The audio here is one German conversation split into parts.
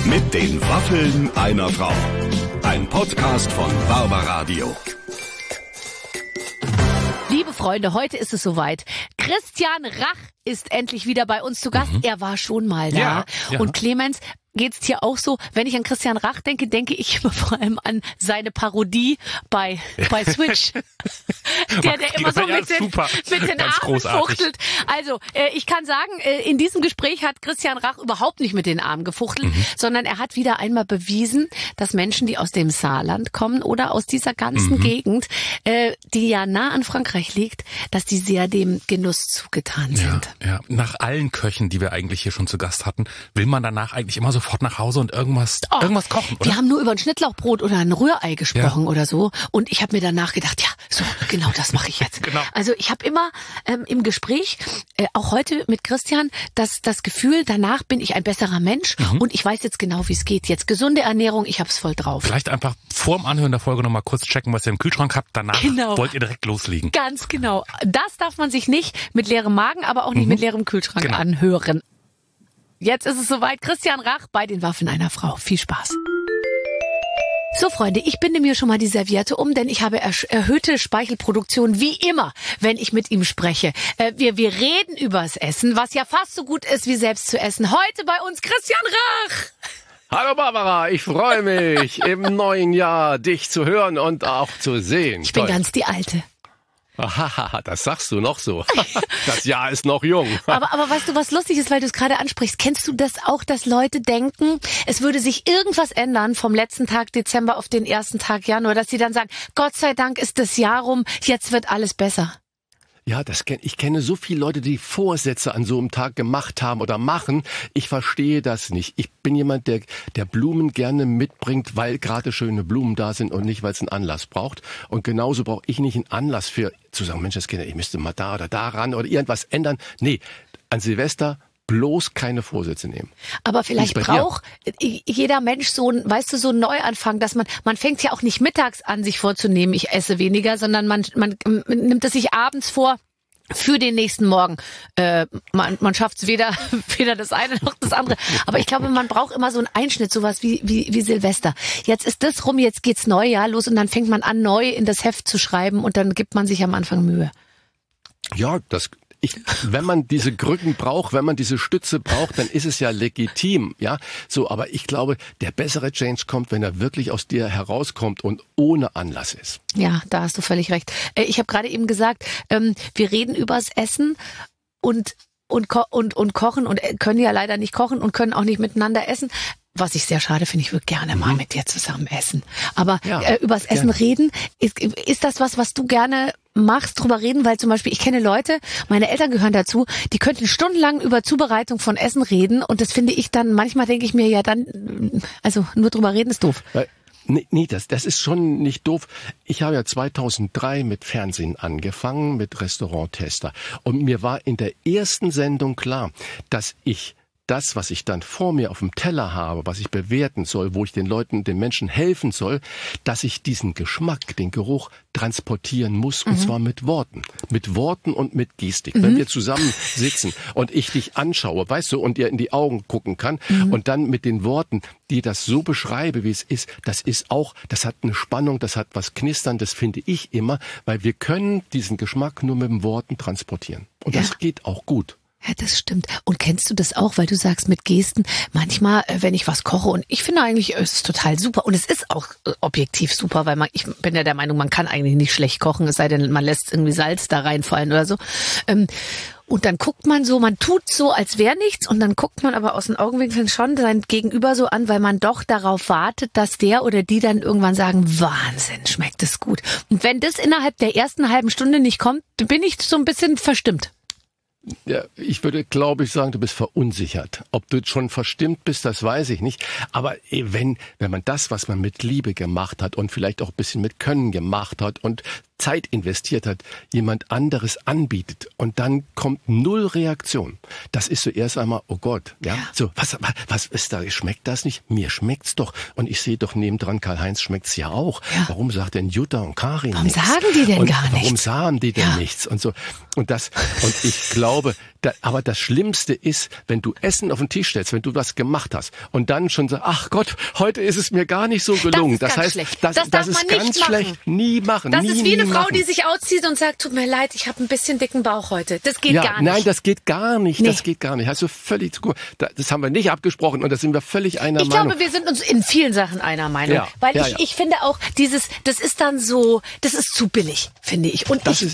Mit den Waffeln einer Frau. Ein Podcast von Barbaradio. Liebe Freunde, heute ist es soweit. Christian Rach ist endlich wieder bei uns zu Gast. Er war schon mal da. Ja. Und Clemens, geht's dir auch so? Wenn ich an Christian Rach denke, denke ich immer vor allem an seine Parodie bei Switch. der immer so mit den Armen fuchtelt. Also, ich kann sagen, in diesem Gespräch hat Christian Rach überhaupt nicht mit den Armen gefuchtelt, sondern er hat wieder einmal bewiesen, dass Menschen, die aus dem Saarland kommen oder aus dieser ganzen Gegend, die ja nah an Frankreich liegt, dass die sehr dem Genuss zugetan sind. Ja, nach allen Köchen, die wir eigentlich hier schon zu Gast hatten, will man danach eigentlich immer sofort nach Hause und irgendwas kochen, oder? Wir haben nur über ein Schnittlauchbrot oder ein Rührei gesprochen oder so. Und ich habe mir danach gedacht, ja, so, genau das mache ich jetzt. Genau. Also ich habe immer im Gespräch, auch heute mit Christian, das Gefühl, danach bin ich ein besserer Mensch und ich weiß jetzt genau, wie es geht. Jetzt gesunde Ernährung, ich hab's voll drauf. Vielleicht einfach vorm Anhören der Folge nochmal kurz checken, was ihr im Kühlschrank habt. Danach wollt ihr direkt loslegen. Ganz genau. Das darf man sich nicht mit leerem Magen, aber auch nicht mit leerem Kühlschrank anhören. Jetzt ist es soweit. Christian Rach bei den Waffeln einer Frau. Viel Spaß. So, Freunde, ich binde mir schon mal die Serviette um, denn ich habe erhöhte Speichelproduktion, wie immer, wenn ich mit ihm spreche. Wir reden übers Essen, was ja fast so gut ist, wie selbst zu essen. Heute bei uns Christian Rach. Hallo Barbara, ich freue mich, im neuen Jahr dich zu hören und auch zu sehen. Ich bin ganz die Alte. Aha, das sagst du noch so. Das Jahr ist noch jung. Aber weißt du, was lustig ist, weil du es gerade ansprichst? Kennst du das auch, dass Leute denken, es würde sich irgendwas ändern vom letzten Tag Dezember auf den ersten Tag Januar, dass sie dann sagen, Gott sei Dank ist das Jahr rum, jetzt wird alles besser? Ja, ich kenne so viele Leute, die Vorsätze an so einem Tag gemacht haben oder machen. Ich verstehe das nicht. Ich bin jemand, der Blumen gerne mitbringt, weil gerade schöne Blumen da sind und nicht, weil es einen Anlass braucht. Und genauso brauche ich nicht einen Anlass zu sagen, Mensch, das Kinder, ich müsste mal da oder daran oder irgendwas ändern. Nee, an Silvester bloß keine Vorsätze nehmen. Aber vielleicht braucht jeder Mensch so ein Neuanfang, dass man fängt ja auch nicht mittags an, sich vorzunehmen, ich esse weniger, sondern man nimmt es sich abends vor für den nächsten Morgen. Man schafft es weder das eine noch das andere. Aber ich glaube, man braucht immer so einen Einschnitt, sowas wie Silvester. Jetzt ist das rum, jetzt geht's Neujahr los und dann fängt man an, neu in das Heft zu schreiben und dann gibt man sich am Anfang Mühe. Ja, wenn man diese Krücken braucht, wenn man diese Stütze braucht, dann ist es ja legitim, ja. So, aber ich glaube, der bessere Change kommt, wenn er wirklich aus dir herauskommt und ohne Anlass ist. Ja, da hast du völlig recht. Ich habe gerade eben gesagt, wir reden übers Essen und kochen und können ja leider nicht kochen und können auch nicht miteinander essen. Was ich sehr schade finde, ich würde gerne mal mit dir zusammen essen. Aber übers Essen reden, ist das was du gerne machst, drüber reden? Weil zum Beispiel, ich kenne Leute, meine Eltern gehören dazu, die könnten stundenlang über Zubereitung von Essen reden und das finde ich dann, manchmal denke ich mir ja dann, also nur drüber reden ist doof. Nee, das ist schon nicht doof. Ich habe ja 2003 mit Fernsehen angefangen, mit Restauranttester. Und mir war in der ersten Sendung klar, dass ich das, was ich dann vor mir auf dem Teller habe, was ich bewerten soll, wo ich den Menschen helfen soll, dass ich diesen Geschmack, den Geruch transportieren muss, und zwar mit Worten. Mit Worten und mit Gestik. Wenn wir zusammen sitzen und ich dich anschaue, weißt du, und dir in die Augen gucken kann und dann mit den Worten, die das so beschreibe, wie es ist, das hat eine Spannung, das hat was Knisterndes, finde ich immer, weil wir können diesen Geschmack nur mit den Worten transportieren. Und das geht auch gut. Ja, das stimmt. Und kennst du das auch, weil du sagst mit Gesten, manchmal, wenn ich was koche und ich finde eigentlich, es ist total super und es ist auch objektiv super, weil ich bin ja der Meinung, man kann eigentlich nicht schlecht kochen, es sei denn, man lässt irgendwie Salz da reinfallen oder so. Und dann guckt man so, man tut so, als wäre nichts und dann guckt man aber aus den Augenwinkeln schon sein Gegenüber so an, weil man doch darauf wartet, dass der oder die dann irgendwann sagen, Wahnsinn, schmeckt es gut. Und wenn das innerhalb der ersten halben Stunde nicht kommt, bin ich so ein bisschen verstimmt. Ja, ich würde, glaube ich, sagen, du bist verunsichert. Ob du schon verstimmt bist, das weiß ich nicht. Aber wenn man das, was man mit Liebe gemacht hat und vielleicht auch ein bisschen mit Können gemacht hat und Zeit investiert hat, jemand anderes anbietet und dann kommt null Reaktion. Das ist so erst einmal, oh Gott, ja, so, was ist da, schmeckt das nicht? Mir schmeckt's doch. Und ich sehe doch nebendran, Karl-Heinz schmeckt's ja auch. Ja. Warum sagt denn Jutta und Karin warum nichts? Sagen die denn und gar nichts? Warum sagen die denn nichts? Und so. Und ich glaube, aber das Schlimmste ist, wenn du Essen auf den Tisch stellst, wenn du was gemacht hast und dann schon sagst, ach Gott, heute ist es mir gar nicht so gelungen. Das heißt, schlecht. Das ist ganz schlecht. Nie machen. Das ist wie eine Frau, die sich auszieht und sagt, tut mir leid, ich habe ein bisschen dicken Bauch heute. Das geht gar nicht. Nein, das geht gar nicht. Nee. Das geht gar nicht. Also völlig, das haben wir nicht abgesprochen und da sind wir völlig einer Meinung. Ich glaube, wir sind uns in vielen Sachen einer Meinung. Ja. Weil ich finde auch, das ist dann so, das ist zu billig, finde ich. Und das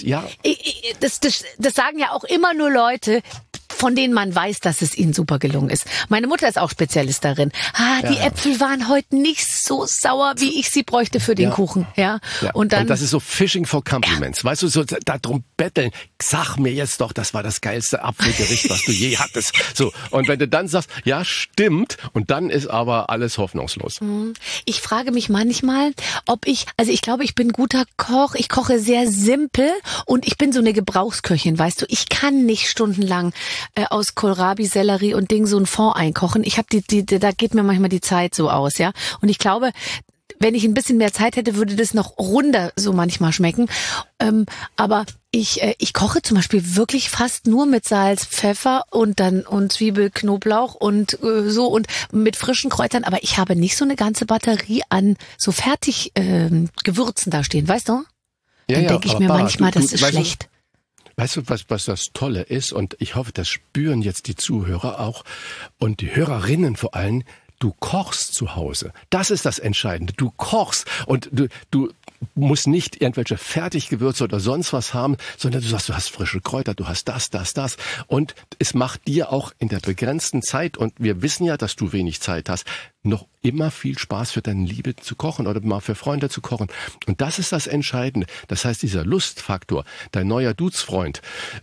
sagen ja auch immer nur Leute, von denen man weiß, dass es ihnen super gelungen ist. Meine Mutter ist auch Spezialist darin. Die Äpfel waren heute nicht so sauer, wie ich sie bräuchte für den Kuchen. Ja. Und das ist so Fishing for Compliments. Weißt du, so darum betteln. Sag mir jetzt doch, das war das geilste Apfelgericht, was du je hattest. So. Und wenn du dann sagst, ja, stimmt, und dann ist aber alles hoffnungslos. Ich frage mich manchmal, ich glaube, ich bin guter Koch. Ich koche sehr simpel und ich bin so eine Gebrauchsköchin, weißt du. Ich kann nicht stundenlang aus Kohlrabi, Sellerie und Ding so ein Fond einkochen. Ich habe da geht mir manchmal die Zeit so aus, ja. Und ich glaube, wenn ich ein bisschen mehr Zeit hätte, würde das noch runder so manchmal schmecken. Aber ich koche zum Beispiel wirklich fast nur mit Salz, Pfeffer und Zwiebel, Knoblauch und so und mit frischen Kräutern. Aber ich habe nicht so eine ganze Batterie an so fertig Gewürzen da stehen, weißt du? Dann denke ich mir manchmal, das ist schlecht. Weißt du, was das Tolle ist? Und ich hoffe, das spüren jetzt die Zuhörer auch und die Hörerinnen vor allem. Du kochst zu Hause. Das ist das Entscheidende. Du kochst und du musst nicht irgendwelche Fertiggewürze oder sonst was haben, sondern du sagst, du hast frische Kräuter, du hast das. Und es macht dir auch in der begrenzten Zeit, und wir wissen ja, dass du wenig Zeit hast, noch immer viel Spaß für deine Liebe zu kochen oder mal für Freunde zu kochen. Und das ist das Entscheidende. Das heißt, dieser Lustfaktor, dein neuer Dudesfreund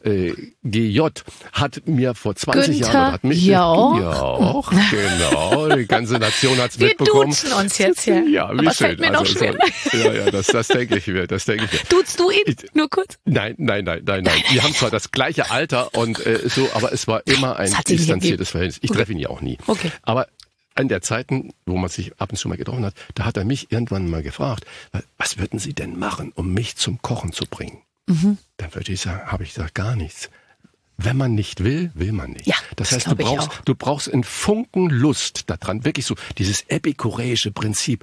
GJ hat mir vor 20 Jahren... Hat mich Jauch, genau, die ganze Nation hat's mitbekommen. Wir duzen uns jetzt hier. Ja, wie aber schön. Fällt mir noch schwer. Das denke ich mir. Duzt du ihn? Nur kurz? Nein. Wir haben zwar das gleiche Alter und aber es war immer ein distanziertes Verhältnis. Ich treffe ihn ja auch nie. Okay. Aber in der Zeiten, wo man sich ab und zu mal getroffen hat, da hat er mich irgendwann mal gefragt, was würden Sie denn machen, um mich zum Kochen zu bringen? Dann würde ich sagen, habe ich gesagt, gar nichts. Wenn man nicht will, will man nicht. Ja, das heißt, du brauchst einen Funken Lust daran, wirklich so dieses epikureische Prinzip,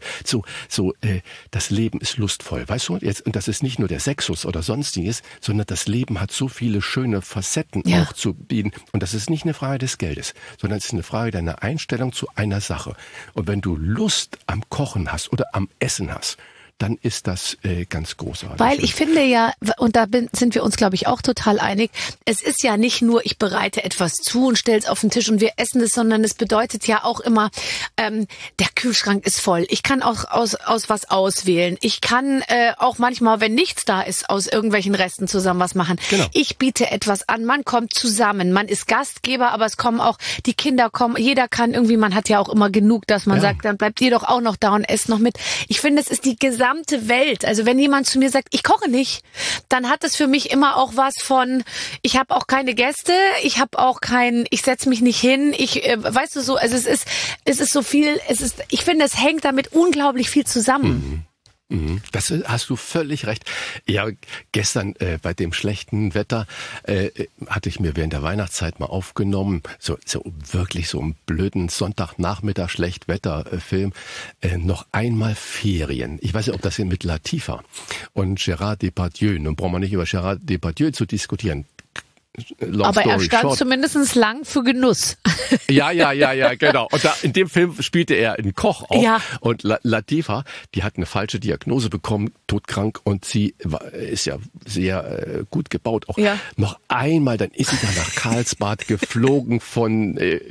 das Leben ist lustvoll, weißt du? Jetzt, und das ist nicht nur der Sexus oder sonstiges, sondern das Leben hat so viele schöne Facetten auch zu bieten. Und das ist nicht eine Frage des Geldes, sondern es ist eine Frage deiner Einstellung zu einer Sache. Und wenn du Lust am Kochen hast oder am Essen hast, dann ist das ganz großartig. Weil ich finde ja, und da sind wir uns, glaube ich, auch total einig, es ist ja nicht nur, ich bereite etwas zu und stelle es auf den Tisch und wir essen es, sondern es bedeutet ja auch immer, der Kühlschrank ist voll. Ich kann auch aus was auswählen. Ich kann auch manchmal, wenn nichts da ist, aus irgendwelchen Resten zusammen was machen. Genau. Ich biete etwas an, man kommt zusammen, man ist Gastgeber, aber es kommen auch, die Kinder kommen, jeder kann irgendwie, man hat ja auch immer genug, dass man sagt, dann bleibt ihr doch auch noch da und esst noch mit. Ich finde, es ist die gesamte Welt. Also wenn jemand zu mir sagt, ich koche nicht, dann hat es für mich immer auch was von, ich habe auch keine Gäste, ich setze mich nicht hin, weißt du so, also es ist so viel, ich finde, es hängt damit unglaublich viel zusammen. Das hast du völlig recht. Ja, gestern bei dem schlechten Wetter hatte ich mir während der Weihnachtszeit mal aufgenommen, so wirklich so einen blöden Sonntagnachmittag Schlechtwetterfilm, noch einmal Ferien. Ich weiß nicht, ob das hier mit Latifa und Gérard Depardieu, nun brauchen wir nicht über Gérard Depardieu zu diskutieren. Aber er stand zumindest lang für Genuss. Ja, genau. Und in dem Film spielte er einen Koch auch. Ja. Und Latifa, die hat eine falsche Diagnose bekommen, todkrank, und sie ist ja sehr gut gebaut. Auch noch einmal, dann ist sie da nach Karlsbad geflogen von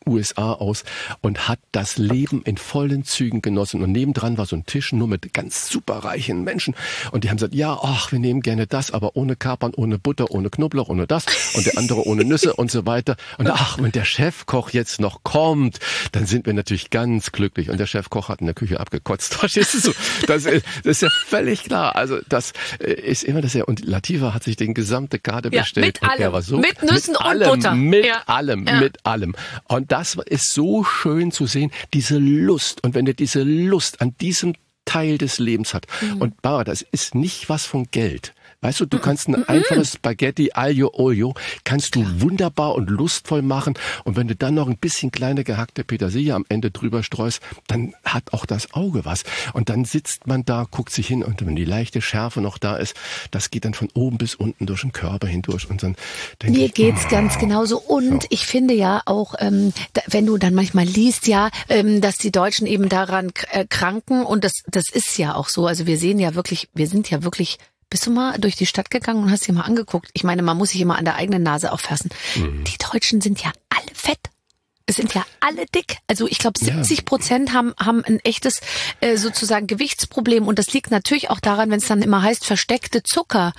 USA aus und hat das Leben in vollen Zügen genossen. Und nebendran war so ein Tisch nur mit ganz superreichen Menschen. Und die haben gesagt, ja, ach, wir nehmen gerne das, aber ohne Kapern, ohne Butter, ohne Knoblauch, ohne das. Und der andere ohne Nüsse und so weiter. Und ach, wenn der Chefkoch jetzt noch kommt, dann sind wir natürlich ganz glücklich. Und der Chefkoch hat in der Küche abgekotzt. Verstehst du so? Das ist ja völlig klar. Also das ist immer das ja. Und Latifah hat sich den gesamte Karte bestellt. Mit allem. Er war so, mit Nüssen mit und allem, Butter. Mit allem. Und das ist so schön zu sehen, diese Lust. Und wenn er diese Lust an diesem Teil des Lebens hat. Und Barbara, das ist nicht was von Geld. Weißt du, du kannst ein einfaches Spaghetti Aglio Olio, kannst du wunderbar und lustvoll machen. Und wenn du dann noch ein bisschen kleine gehackte Petersilie am Ende drüber streust, dann hat auch das Auge was. Und dann sitzt man da, guckt sich hin und wenn die leichte Schärfe noch da ist, das geht dann von oben bis unten durch den Körper hindurch. Und dann denke Mir geht's ganz genauso. Und ich finde ja auch, wenn du dann manchmal liest, dass die Deutschen eben daran kranken und das ist ja auch so. Also wir sind ja wirklich. Bist du mal durch die Stadt gegangen und hast dir mal angeguckt? Ich meine, man muss sich immer an der eigenen Nase auffassen. Die Deutschen sind ja alle fett. Es sind ja alle dick. Also ich glaube, 70% haben ein echtes sozusagen Gewichtsproblem. Und das liegt natürlich auch daran, wenn es dann immer heißt, versteckter Zucker,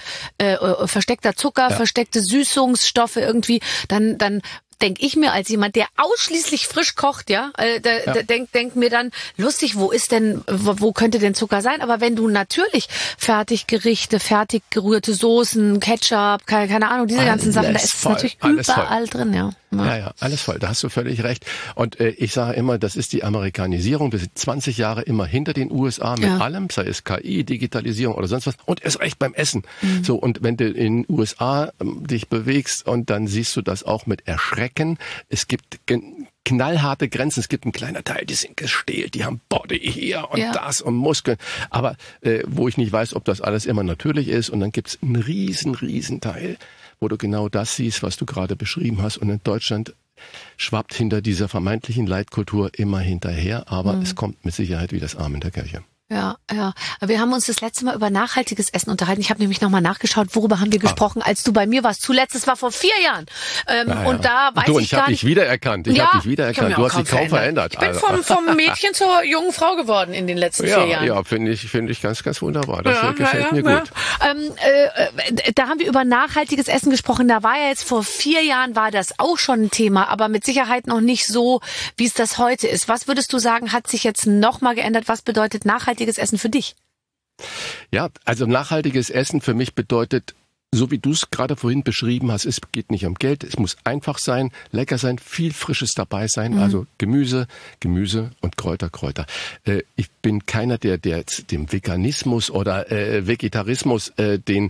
versteckte Süßungsstoffe irgendwie, dann denke ich mir als jemand, der ausschließlich frisch kocht, denk mir dann, lustig, wo könnte denn Zucker sein? Aber wenn du natürlich Fertiggerichte, fertig gerührte Soßen, Ketchup, keine Ahnung, diese ganzen Sachen, da ist es natürlich überall drin, ja. Ja, alles voll, da hast du völlig recht. Und ich sage immer, das ist die Amerikanisierung. Wir sind 20 Jahre immer hinter den USA mit allem, sei es KI, Digitalisierung oder sonst was. Und erst recht beim Essen. So, und wenn du in den USA dich bewegst und dann siehst du das auch mit Erschrecken. Es gibt knallharte Grenzen. Es gibt einen kleinen Teil, die sind gestählt, die haben Body hier und das und Muskeln. Aber wo ich nicht weiß, ob das alles immer natürlich ist. Und dann gibt's einen riesen Teil, wo du genau das siehst, was du gerade beschrieben hast. Und in Deutschland schwappt hinter dieser vermeintlichen Leitkultur immer hinterher. Aber es kommt mit Sicherheit wie das Arm in der Kirche. Ja. Wir haben uns das letzte Mal über nachhaltiges Essen unterhalten. Ich habe nämlich nochmal nachgeschaut, worüber haben wir gesprochen, als du bei mir warst. Zuletzt, es war vor 4 Jahren. Und da weiß ich gar nicht. Ich habe dich wiedererkannt. Du hast dich kaum verändert. Ich bin vom Mädchen zur jungen Frau geworden in den letzten 4 Jahren. Ja, finde ich ganz wunderbar. Das gefällt mir gut. Da haben wir über nachhaltiges Essen gesprochen. Da war ja jetzt vor 4 Jahren war das auch schon ein Thema, aber mit Sicherheit noch nicht so, wie es das heute ist. Was würdest du sagen, hat sich jetzt nochmal geändert? Was bedeutet nachhaltiges Essen für dich? Ja, also nachhaltiges Essen für mich bedeutet, so wie du es gerade vorhin beschrieben hast, es geht nicht um Geld, es muss einfach sein, lecker sein, viel Frisches dabei sein, also Gemüse und Kräuter. Ich bin keiner, der dem Veganismus oder Vegetarismus den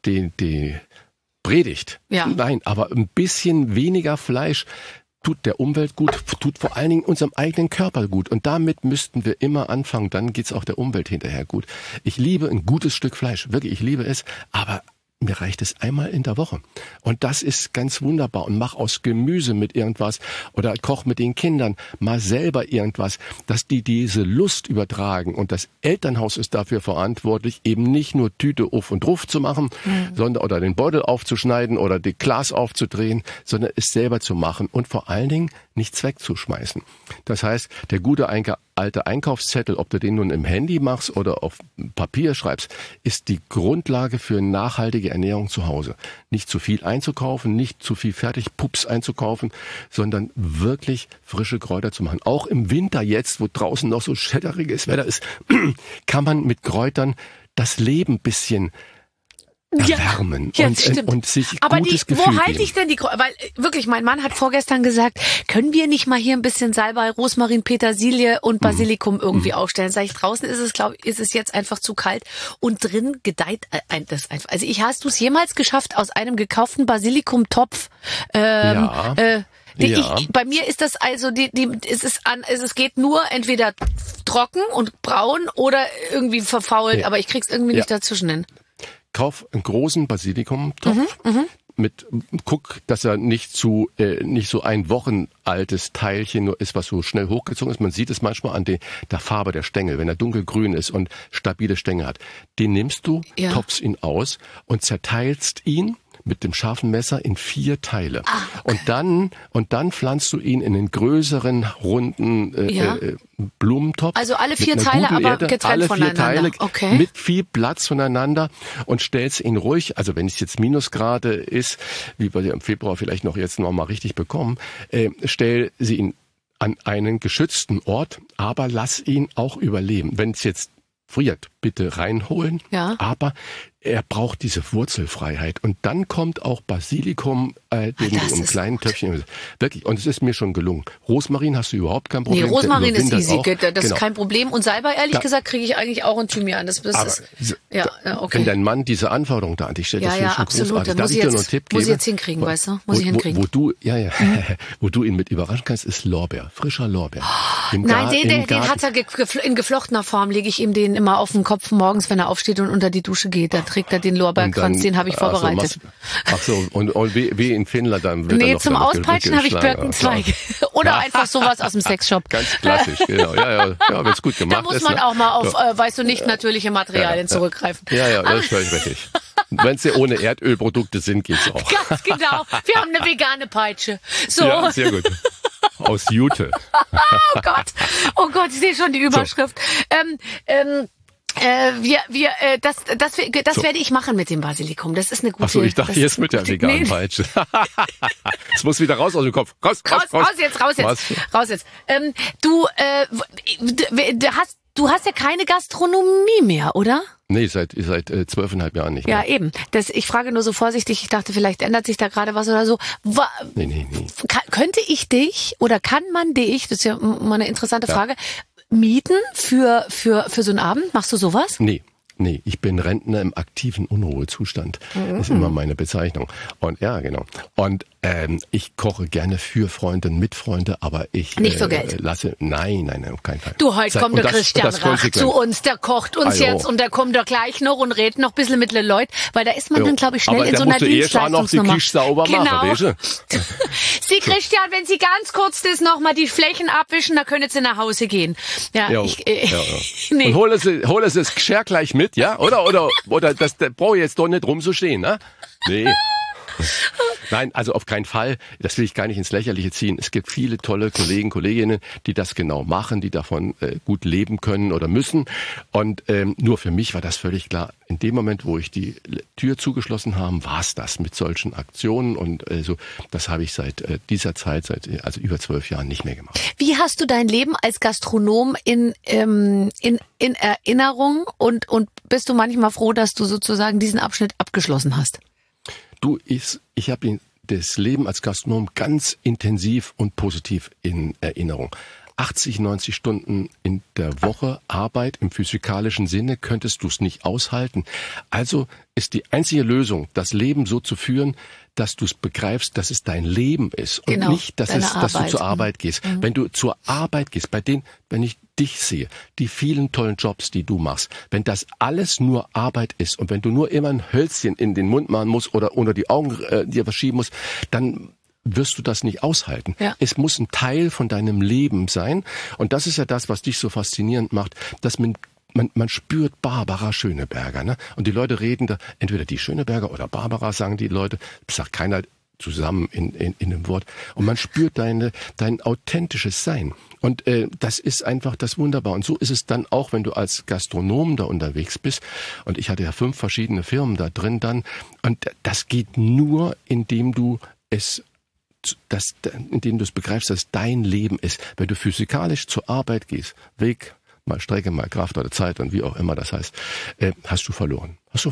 predigt. Ja. Nein, aber ein bisschen weniger Fleisch tut der Umwelt gut, tut vor allen Dingen unserem eigenen Körper gut. Und damit müssten wir immer anfangen, dann geht's auch der Umwelt hinterher gut. Ich liebe ein gutes Stück Fleisch, wirklich, ich liebe es, aber mir reicht es einmal in der Woche. Und das ist ganz wunderbar. Und mach aus Gemüse mit irgendwas oder koch mit den Kindern mal selber irgendwas, dass die diese Lust übertragen. Und das Elternhaus ist dafür verantwortlich, eben nicht nur Tüte auf und drauf zu machen, sondern oder den Beutel aufzuschneiden oder die Glas aufzudrehen, sondern es selber zu machen und vor allen Dingen nichts wegzuschmeißen. Das heißt, der gute alte Einkaufszettel, ob du den nun im Handy machst oder auf Papier schreibst, ist die Grundlage für nachhaltige Ernährung zu Hause. Nicht zu viel einzukaufen, nicht zu viel Fertigpups einzukaufen, sondern wirklich frische Kräuter zu machen. Auch im Winter jetzt, wo draußen noch so schätteriges Wetter ist, kann man mit Kräutern das Leben ein bisschen erwärmen und sich aber gutes Gefühl geben. Wo halte ich denn die weil wirklich, mein Mann hat vorgestern gesagt, können wir nicht mal hier ein bisschen Salbei, Rosmarin, Petersilie und Basilikum irgendwie aufstellen? Sag ich, draußen ist es jetzt einfach zu kalt und drin gedeiht das einfach. Also hast du es jemals geschafft, aus einem gekauften Basilikumtopf bei mir ist das also es geht nur entweder trocken und braun oder irgendwie verfault, aber ich krieg's irgendwie nicht dazwischen hin. Kauf einen großen Basilikumtopf guck, dass er nicht so ein Wochen altes Teilchen nur ist, was so schnell hochgezogen ist. Man sieht es manchmal an der Farbe der Stängel, wenn er dunkelgrün ist und stabile Stängel hat. Den nimmst du, topfst ihn aus und zerteilst ihn mit dem scharfen Messer in 4 Teile. Okay. Und dann pflanzt du ihn in den größeren, runden Blumentopf. Also alle 4 Teile, aber getrennt alle voneinander. Alle 4 Teile okay. mit viel Platz voneinander und stellst ihn ruhig, also wenn es jetzt Minusgrade ist, wie wir im Februar vielleicht noch mal richtig bekommen, stell sie ihn an einen geschützten Ort, aber lass ihn auch überleben. Wenn es jetzt friert, bitte reinholen, aber er braucht diese Wurzelfreiheit. Und dann kommt auch Basilikum, den du in kleinen Töpfchen... Wirklich, und es ist mir schon gelungen. Rosmarin hast du überhaupt kein Problem. Nee, Rosmarin ist easy, das ist kein Problem. Und Salbei, ehrlich gesagt, kriege ich eigentlich auch in Thymian. Das ist, okay. Wenn dein Mann diese Anforderung da an dich stellt, das finde ich schon absolut. großartig. Darf ich dir noch einen Tipp geben? Muss ich jetzt hinkriegen, weißt du? Muss ich hinkriegen. Wo du ihn mit überraschen kannst, ist Lorbeer, frischer Lorbeer. Nein, den hat er in geflochtener Form, lege ich ihm den immer auf den Kopf morgens, wenn er aufsteht und unter die Dusche geht. Da trägt er den Lorbeerkranz, den habe ich vorbereitet. Und wie in Finnland dann wird zum Auspeitschen habe ich Birkenzweig. Oder einfach sowas aus dem Sexshop. Ganz klassisch, genau. Ja, wenn's gut gemacht ist. Da muss man auch mal auf, nicht natürliche Materialien zurückgreifen. Ja, das ist völlig richtig. Wenn sie ohne Erdölprodukte sind, geht's auch. Ganz genau. Wir haben eine vegane Peitsche. So. Ja, sehr gut. Aus Jute. Oh Gott, ich sehe schon die Überschrift. Das werde ich machen mit dem Basilikum. Das ist eine gute... Achso, ich dachte jetzt mit der veganen Peitsche. Es muss wieder raus aus dem Kopf. Raus jetzt. Du hast ja keine Gastronomie mehr, oder? Nee, seit 12,5 Jahren nicht mehr. Ja, eben. Ich frage nur so vorsichtig, ich dachte, vielleicht ändert sich da gerade was oder so. Nee. Könnte ich dich oder kann man dich, das ist ja mal eine interessante Frage, mieten für so einen Abend? Machst du sowas? Nee, ich bin Rentner im aktiven Unruhezustand. Das ist immer meine Bezeichnung. Und ja, genau. Und ich koche gerne für Freunde, mit Freunde, aber ich nicht für Geld. Nein, auf keinen Fall. Du, heute kommt der Christian Rach zu uns, der kocht uns jetzt und der kommt da gleich noch und redet noch ein bisschen mit den Leuten, weil da ist man dann, glaube ich, schnell in so einer Dienstleistungsnummer. Aber noch die Küche sauber machen, weißt du? Sie, Christian, wenn Sie ganz kurz das nochmal die Flächen abwischen, dann können Sie nach Hause gehen. Ja. Nee. Und hol es das Geschirr gleich mit, ja? Oder das brauche ich jetzt doch nicht rumzustehen, ne? Nee. Nein, also auf keinen Fall. Das will ich gar nicht ins Lächerliche ziehen. Es gibt viele tolle Kollegen, Kolleginnen, die das genau machen, die davon gut leben können oder müssen. Und nur für mich war das völlig klar. In dem Moment, wo ich die Tür zugeschlossen habe, war es das mit solchen Aktionen. Und das habe ich seit dieser Zeit, seit über 12 Jahren nicht mehr gemacht. Wie hast du dein Leben als Gastronom in Erinnerung und bist du manchmal froh, dass du sozusagen diesen Abschnitt abgeschlossen hast? Ich habe das Leben als Gastronom ganz intensiv und positiv in Erinnerung. 80, 90 Stunden in der Woche Arbeit im physikalischen Sinne könntest du es nicht aushalten. Also ist die einzige Lösung, das Leben so zu führen, dass du es begreifst, dass es dein Leben ist und nicht, dass du zur Arbeit gehst. Mhm. Wenn du zur Arbeit gehst, wenn ich dich sehe, die vielen tollen Jobs, die du machst, wenn das alles nur Arbeit ist und wenn du nur immer ein Hölzchen in den Mund machen musst oder unter die Augen dir verschieben musst, dann wirst du das nicht aushalten. Ja. Es muss ein Teil von deinem Leben sein. Und das ist ja das, was dich so faszinierend macht, dass man spürt Barbara Schöneberger, ne? Und die Leute reden da, entweder die Schöneberger oder Barbara, sagen die Leute, sagt keiner zusammen in einem Wort. Und man spürt dein authentisches Sein. Und das ist einfach das Wunderbar. Und so ist es dann auch, wenn du als Gastronom da unterwegs bist. Und ich hatte ja 5 verschiedene Firmen da drin dann. Und das geht nur, indem du es begreifst, dass dein Leben ist. Wenn du physikalisch zur Arbeit gehst, Weg, mal Strecke, mal Kraft oder Zeit und wie auch immer das heißt, hast du verloren.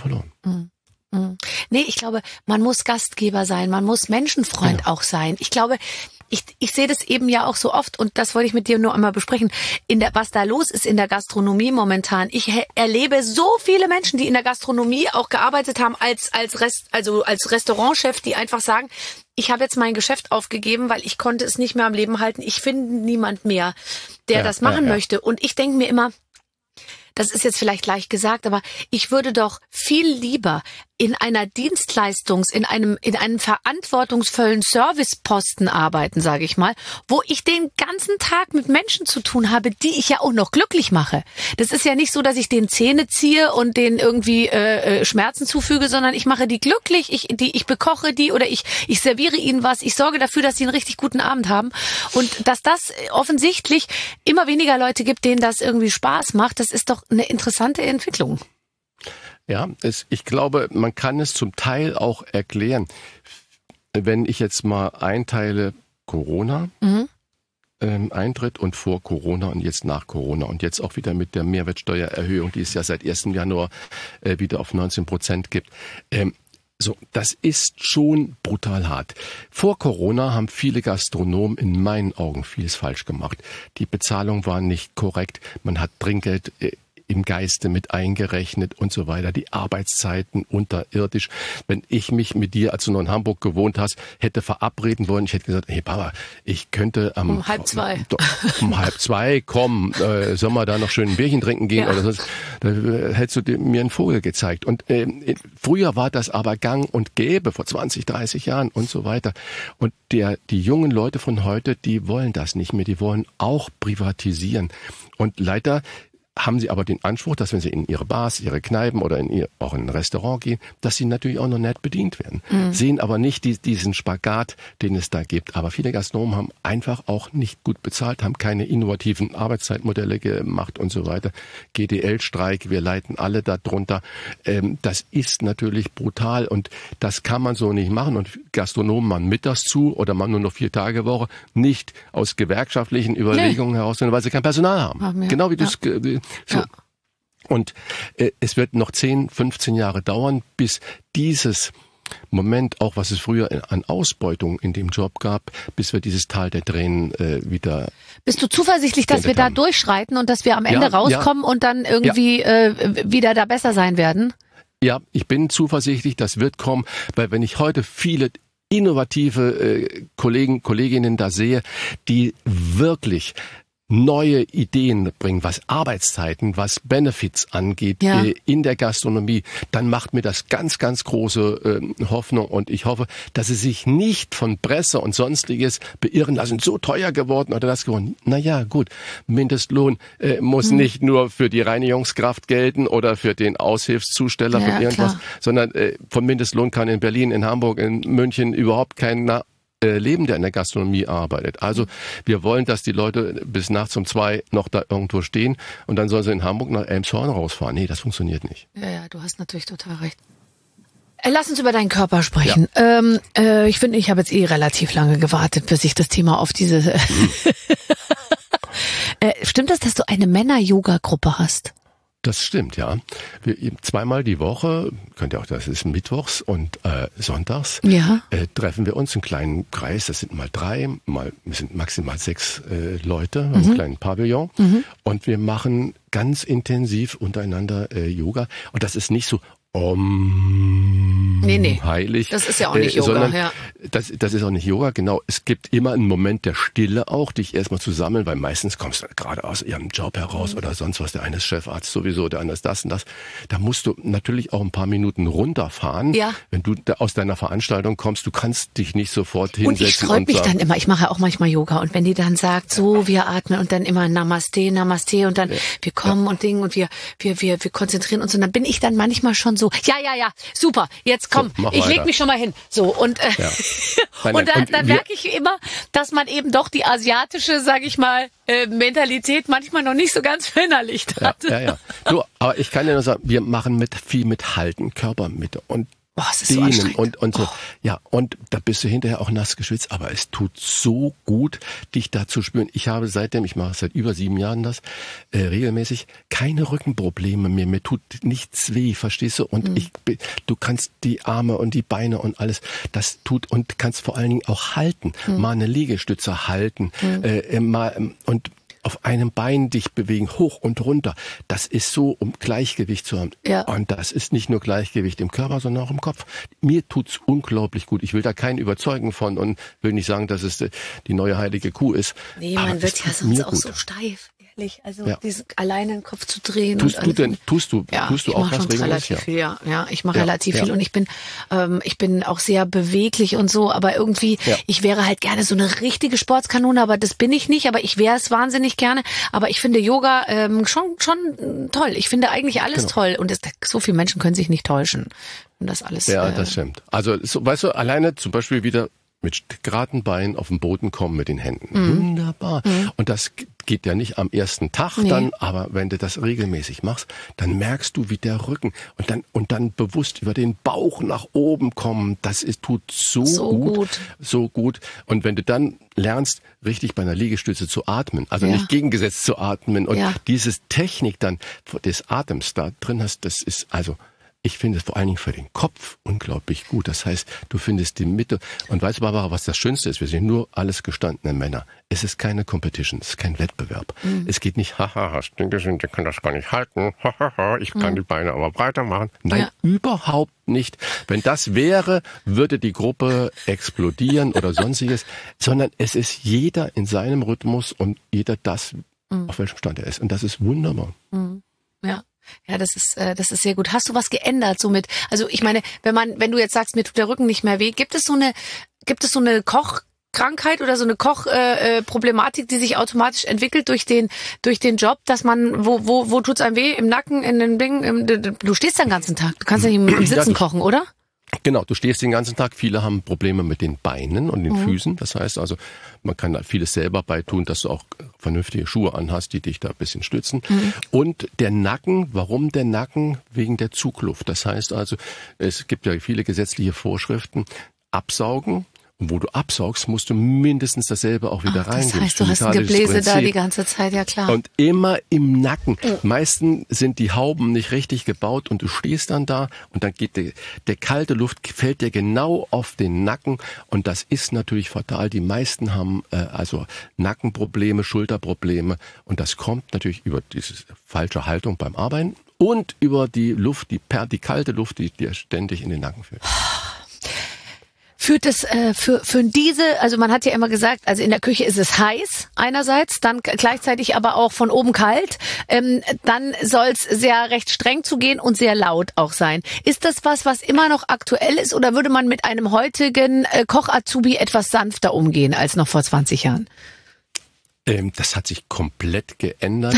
Nee, ich glaube, man muss Gastgeber sein, man muss Menschenfreund auch sein. Ich glaube, ich sehe das eben ja auch so oft und das wollte ich mit dir nur einmal besprechen. Was da los ist in der Gastronomie momentan. Ich erlebe so viele Menschen, die in der Gastronomie auch gearbeitet haben als Restaurantchef, die einfach sagen, ich habe jetzt mein Geschäft aufgegeben, weil ich konnte es nicht mehr am Leben halten. Ich finde niemand mehr, der das machen möchte. Und ich denke mir immer, das ist jetzt vielleicht leicht gesagt, aber ich würde doch viel lieber in einer in einem verantwortungsvollen Serviceposten arbeiten, sage ich mal, wo ich den ganzen Tag mit Menschen zu tun habe, die ich ja auch noch glücklich mache. Das ist ja nicht so, dass ich denen Zähne ziehe und denen irgendwie Schmerzen zufüge, sondern ich mache die glücklich, ich bekoche die oder ich serviere ihnen was, ich sorge dafür, dass sie einen richtig guten Abend haben. Und dass das offensichtlich immer weniger Leute gibt, denen das irgendwie Spaß macht, das ist doch eine interessante Entwicklung. Ja, ich glaube, man kann es zum Teil auch erklären. Wenn ich jetzt mal einteile Corona, Eintritt und vor Corona und jetzt nach Corona und jetzt auch wieder mit der Mehrwertsteuererhöhung, die es ja seit 1. Januar wieder auf 19% gibt. So, das ist schon brutal hart. Vor Corona haben viele Gastronomen in meinen Augen vieles falsch gemacht. Die Bezahlung war nicht korrekt. Man hat Trinkgeld im Geiste mit eingerechnet und so weiter. Die Arbeitszeiten unterirdisch. Wenn ich mich mit dir, als du noch in Hamburg gewohnt hast, hätte verabreden wollen, ich hätte gesagt, hey Papa, ich könnte um 1:30 kommen, sollen wir da noch schön ein Bierchen trinken gehen oder sonst, da hättest du mir einen Vogel gezeigt. Und früher war das aber gang und gäbe, vor 20, 30 Jahren und so weiter. Und die jungen Leute von heute, die wollen das nicht mehr, die wollen auch privatisieren. Und leider haben sie aber den Anspruch, dass wenn sie in ihre Bars, ihre Kneipen oder auch in ein Restaurant gehen, dass sie natürlich auch noch nett bedient werden. Sehen aber nicht diesen Spagat, den es da gibt. Aber viele Gastronomen haben einfach auch nicht gut bezahlt, haben keine innovativen Arbeitszeitmodelle gemacht und so weiter. GDL-Streik, wir leiden alle darunter. Das ist natürlich brutal und das kann man so nicht machen. Und Gastronomen machen mittags zu oder machen nur noch 4-Tage-Woche, nicht aus gewerkschaftlichen Überlegungen heraus, sondern weil sie kein Personal haben. Genau wie das so. Ja. Und es wird noch 10, 15 Jahre dauern, bis dieses Moment, auch was es früher an Ausbeutung in dem Job gab, bis wir dieses Tal der Tränen wieder... Bist du zuversichtlich, dass wir da durchschreiten und dass wir am Ende rauskommen und dann irgendwie wieder da besser sein werden? Ja, ich bin zuversichtlich, das wird kommen, weil wenn ich heute viele innovative Kolleginnen da sehe, die wirklich neue Ideen bringen, was Arbeitszeiten, was Benefits angeht in der Gastronomie, dann macht mir das ganz, ganz große Hoffnung und ich hoffe, dass sie sich nicht von Presse und Sonstiges beirren lassen, so teuer geworden oder das geworden. Naja, gut, Mindestlohn muss nicht nur für die Reinigungskraft gelten oder für den Aushilfszusteller von irgendwas, sondern vom Mindestlohn kann in Berlin, in Hamburg, in München überhaupt keiner leben, der in der Gastronomie arbeitet. Also wir wollen, dass die Leute bis nachts um 2 noch da irgendwo stehen und dann sollen sie in Hamburg nach Elmshorn rausfahren. Nee, das funktioniert nicht. Ja, du hast natürlich total recht. Lass uns über deinen Körper sprechen. Ja. Ich finde, ich habe jetzt relativ lange gewartet, bis ich das Thema auf diese... Stimmt das, dass du eine Männer-Yoga-Gruppe hast? Das stimmt, ja. Wir zweimal die Woche, das ist mittwochs und sonntags, treffen wir uns in kleinen Kreis. Das sind mal 3, wir sind maximal 6 Leute, einen kleinen Pavillon. Und wir machen ganz intensiv untereinander Yoga. Und das ist nicht so heilig. Das ist ja auch nicht Yoga. Das ist auch nicht Yoga, genau. Es gibt immer einen Moment der Stille auch, dich erstmal zu sammeln, weil meistens kommst du gerade aus ihrem Job heraus oder sonst was. Der eine ist Chefarzt sowieso, der andere ist das und das. Da musst du natürlich auch ein paar Minuten runterfahren. Ja. Wenn du aus deiner Veranstaltung kommst, du kannst dich nicht sofort hinsetzen. Und ich sträube mich dann immer, ich mache ja auch manchmal Yoga und wenn die dann sagt, so, wir atmen und dann immer Namaste, Namaste und dann wir kommen und dingen und wir konzentrieren uns und dann bin ich dann manchmal schon so, ja, super, jetzt komm, so, ich leg mich schon mal hin. So, und und dann merke ich immer, dass man eben doch die asiatische, sag ich mal, Mentalität manchmal noch nicht so ganz verinnerlicht hat. Ja. Du, aber ich kann dir nur sagen, wir machen viel mit Halten, Körpermitte und es ist dehnen so und so. Ja, und da bist du hinterher auch nass geschwitzt, aber es tut so gut, dich da zu spüren. Ich habe ich mache seit über 7 Jahren das, regelmäßig, keine Rückenprobleme mehr. Mir tut nichts weh, verstehst du? Und du kannst die Arme und die Beine und alles, das tut und kannst vor allen Dingen auch halten. Mal eine Liegestütze halten, und auf einem Bein dich bewegen, hoch und runter. Das ist so, um Gleichgewicht zu haben. Ja. Und das ist nicht nur Gleichgewicht im Körper, sondern auch im Kopf. Mir tut's unglaublich gut. Ich will da keinen überzeugen von und will nicht sagen, dass es die neue heilige Kuh ist. Nee, man wird ja sonst auch so steif. herrlich. Also diesen alleine den Kopf zu drehen. Tust du Ja, auch was regelmäßig? Viel, ja, ich mache relativ viel und ich bin auch sehr beweglich und so, aber irgendwie, ich wäre halt gerne so eine richtige Sportskanone, aber das bin ich nicht, aber ich wäre es wahnsinnig gerne. Aber ich finde Yoga schon toll. Ich finde eigentlich alles toll und so viele Menschen können sich nicht täuschen. Und das alles. Ja, das stimmt. Also, weißt du, alleine zum Beispiel wieder mit geraden Beinen auf den Boden kommen mit den Händen. Wunderbar. Und das geht ja nicht am ersten Tag dann, aber wenn du das regelmäßig machst, dann merkst du, wie der Rücken und dann bewusst über den Bauch nach oben kommen. Tut so gut. Und wenn du dann lernst, richtig bei einer Liegestütze zu atmen, also nicht gegengesetzt zu atmen und dieses Technik dann des Atems da drin hast, das ist also, ich finde es vor allen Dingen für den Kopf unglaublich gut. Das heißt, du findest die Mitte. Und weißt du, Barbara, was das Schönste ist? Wir sind nur alles gestandene Männer. Es ist keine Competition, es ist kein Wettbewerb. Es geht nicht, haha, stinke, ich kann das gar nicht halten. Hahaha, ich kann die Beine aber breiter machen. Nein, überhaupt nicht. Wenn das wäre, würde die Gruppe explodieren oder sonstiges. Sondern es ist jeder in seinem Rhythmus und jeder das, auf welchem Stand er ist. Und das ist wunderbar. Ja. Ja, das ist sehr gut. Hast du was geändert somit? Also ich meine, wenn du jetzt sagst, mir tut der Rücken nicht mehr weh, gibt es so eine Kochkrankheit oder so eine Kochproblematik, die sich automatisch entwickelt durch den Job, dass man wo tut's einem weh? Im Nacken, in den Dingen? Du stehst den ganzen Tag. Du kannst ja nicht im Sitzen kochen, oder? Genau, du stehst den ganzen Tag. Viele haben Probleme mit den Beinen und den Füßen. Das heißt also, man kann da vieles selber beitun, dass du auch vernünftige Schuhe anhast, die dich da ein bisschen stützen. Und der Nacken, warum der Nacken? Wegen der Zugluft. Das heißt also, es gibt ja viele gesetzliche Vorschriften. Absaugen. Und wo du absaugst, musst du mindestens dasselbe auch wieder reingeben. Das heißt, du hast ein Gebläse da die ganze Zeit, ja klar. Und immer im Nacken. Meistens sind die Hauben nicht richtig gebaut und du stehst dann da und dann geht der kalte Luft fällt dir genau auf den Nacken und das ist natürlich fatal. Die meisten haben also Nackenprobleme, Schulterprobleme und das kommt natürlich über diese falsche Haltung beim Arbeiten und über die Luft, die kalte Luft, die dir ständig in den Nacken fällt. Führt es für diese, also man hat ja immer gesagt, also in der Küche ist es heiß einerseits, dann gleichzeitig aber auch von oben kalt, dann soll es sehr recht streng zugehen und sehr laut auch sein. Ist das was immer noch aktuell ist oder würde man mit einem heutigen Koch-Azubi etwas sanfter umgehen als noch vor 20 Jahren? Das hat sich komplett geändert.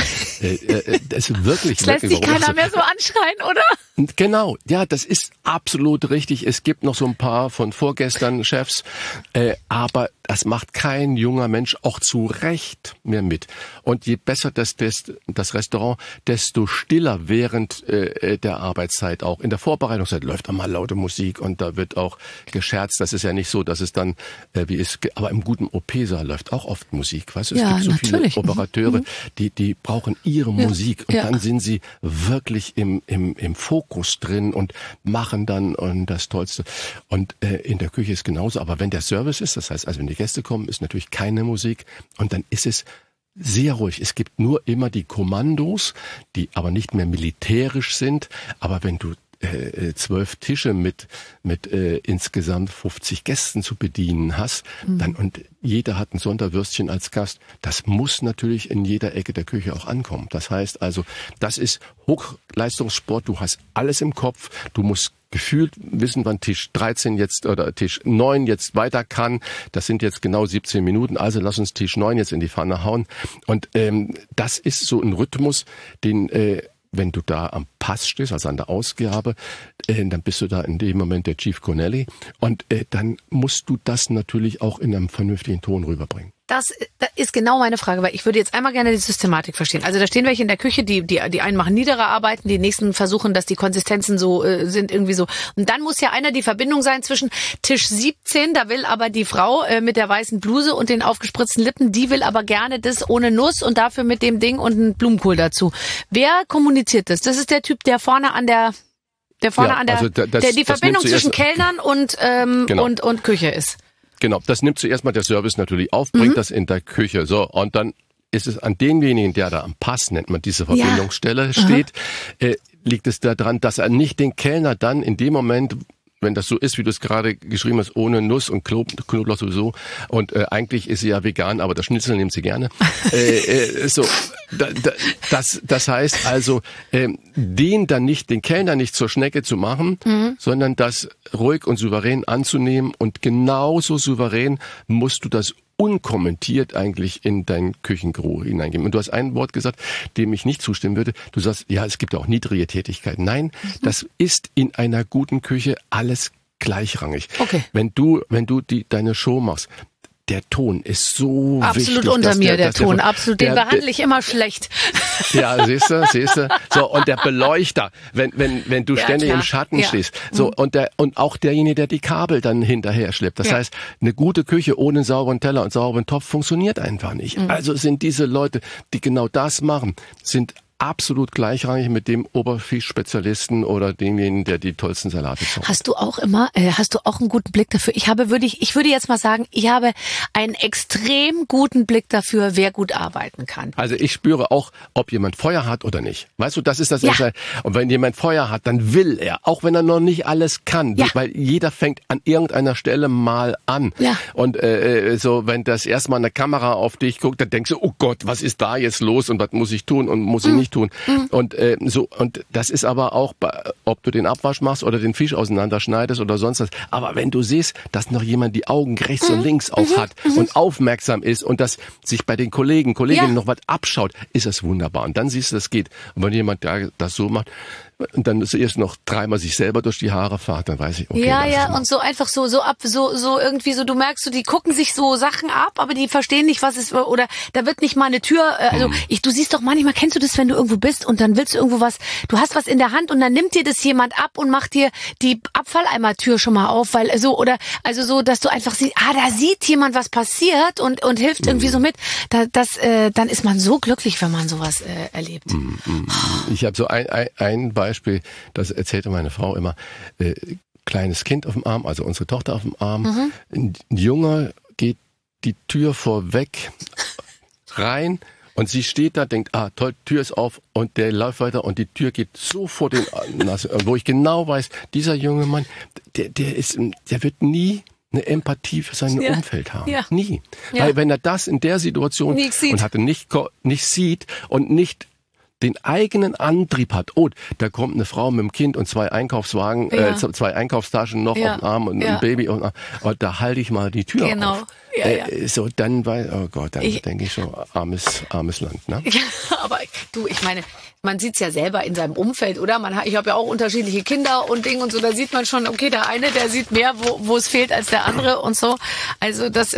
Das ist wirklich. Das lässt sich keiner mehr so anschreien, oder? Genau, ja, das ist absolut richtig. Es gibt noch so ein paar von vorgestern Chefs, aber das macht kein junger Mensch auch zu Recht mehr mit. Und je besser das Restaurant, desto stiller während der Arbeitszeit auch. In der Vorbereitungszeit läuft auch mal laute Musik und da wird auch gescherzt. Das ist ja nicht so, dass es dann aber im guten OP-Saal läuft auch oft Musik. Weißt du, es gibt so viele Operateure, die brauchen ihre Musik und dann sind sie wirklich im Fokus drin und machen dann und das Tollste. Und in der Küche ist genauso. Aber wenn der Service ist, das heißt, also wenn die Gäste kommen, ist natürlich keine Musik und dann ist es sehr ruhig. Es gibt nur immer die Kommandos, die aber nicht mehr militärisch sind. Aber wenn du 12 Tische mit insgesamt 50 Gästen zu bedienen hast, dann und jeder hat ein Sonderwürstchen als Gast. Das muss natürlich in jeder Ecke der Küche auch ankommen. Das heißt also, das ist Hochleistungssport. Du hast alles im Kopf. Du musst gefühlt wissen, wann Tisch 13 jetzt oder Tisch 9 jetzt weiter kann. Das sind jetzt genau 17 Minuten. Also lass uns Tisch 9 jetzt in die Pfanne hauen. Und das ist so ein Rhythmus, den wenn du da am Pass stehst, also an der Ausgabe, dann bist du da in dem Moment der Chief Connelly und dann musst du das natürlich auch in einem vernünftigen Ton rüberbringen. Das ist genau meine Frage, weil ich würde jetzt einmal gerne die Systematik verstehen. Also da stehen welche in der Küche, die einen machen niedere Arbeiten, die nächsten versuchen, dass die Konsistenzen so sind irgendwie so. Und dann muss ja einer die Verbindung sein zwischen Tisch 17, da will aber die Frau mit der weißen Bluse und den aufgespritzten Lippen, die will aber gerne das ohne Nuss und dafür mit dem Ding und einen Blumenkohl dazu. Wer kommuniziert das? Das ist der Typ, der vorne an der die Verbindung zwischen Kellnern und Küche ist. Genau, das nimmt zuerst mal der Service natürlich auf, bringt das in der Küche. So, und dann ist es an denjenigen, der da am Pass, nennt man diese Verbindungsstelle, steht, liegt es daran, dass er nicht den Kellner dann in dem Moment, wenn das so ist, wie du es gerade geschrieben hast, ohne Nuss und Knoblauch sowieso. Und eigentlich ist sie ja vegan, aber das Schnitzel nehmen sie gerne. Das heißt also, den Kellner nicht zur Schnecke zu machen, sondern das ruhig und souverän anzunehmen. Und genauso souverän musst du das unkommentiert eigentlich in dein Küchengeruch hineingeben. Und du hast ein Wort gesagt, dem ich nicht zustimmen würde. Du sagst, ja, es gibt auch niedrige Tätigkeiten. Nein, das ist in einer guten Küche alles gleichrangig. Okay. Wenn du deine Show machst, der Ton ist so absolut wichtig. Unter mir, der Ton. Absolut, den behandle ich immer schlecht. Ja, siehst du. So, und der Beleuchter, wenn du ständig im Schatten stehst. So, und auch derjenige, der die Kabel dann hinterher schleppt. Das heißt, eine gute Küche ohne einen sauberen Teller und sauberen Topf funktioniert einfach nicht. Also sind diese Leute, die genau das machen, sind absolut gleichrangig mit dem Oberfischspezialisten oder demjenigen, der die tollsten Salate zaubert. Hast du auch einen guten Blick dafür? Ich würde jetzt mal sagen, ich habe einen extrem guten Blick dafür, wer gut arbeiten kann. Also ich spüre auch, ob jemand Feuer hat oder nicht. Weißt du, das ist das Entscheidende. Und wenn jemand Feuer hat, dann will er, auch wenn er noch nicht alles kann, weil jeder fängt an irgendeiner Stelle mal an. Ja. Und so, wenn das erstmal eine Kamera auf dich guckt, dann denkst du, oh Gott, was ist da jetzt los und was muss ich tun und muss ich nicht tun. Und und das ist aber auch, ob du den Abwasch machst oder den Fisch auseinanderschneidest oder sonst was. Aber wenn du siehst, dass noch jemand die Augen rechts und links auf hat und aufmerksam ist und dass sich bei den Kolleginnen noch was abschaut, ist das wunderbar. Und dann siehst du, das geht. Und wenn jemand das so macht und dann erst noch dreimal sich selber durch die Haare fährt, dann weiß ich, okay. Ja, und so einfach so irgendwie so, du merkst so, die gucken sich so Sachen ab, aber die verstehen nicht, was es, oder da wird nicht mal eine Tür, du siehst doch manchmal, kennst du das, wenn du irgendwo bist und dann willst du irgendwo was, du hast was in der Hand und dann nimmt dir das jemand ab und macht dir die Abfalleimertür schon mal auf, weil so, dass du einfach siehst, da sieht jemand, was passiert und hilft irgendwie so mit, dann ist man so glücklich, wenn man sowas erlebt. Ich habe so ein Beispiel, das erzählte meine Frau immer, kleines Kind auf dem Arm, also unsere Tochter auf dem Arm, ein Junge geht die Tür vorweg rein und sie steht da, denkt, toll, Tür ist auf und der läuft weiter und die Tür geht so vor den Nase, wo ich genau weiß, dieser junge Mann, der wird nie eine Empathie für sein Umfeld haben. Ja. Nie. Ja. Weil wenn er das in der Situation nicht sieht und nicht den eigenen Antrieb hat. Oh, da kommt eine Frau mit dem Kind und 2 Einkaufswagen, 2 Einkaufstaschen noch auf dem Arm und ein Baby und da halte ich mal die Tür auf. So, dann denke ich schon, armes Land, ne? Ja, aber ich meine, man sieht's ja selber in seinem Umfeld, oder? Ich habe ja auch unterschiedliche Kinder und Dinge und so, da sieht man schon, okay, der eine, der sieht mehr, wo es fehlt als der andere und so. Also das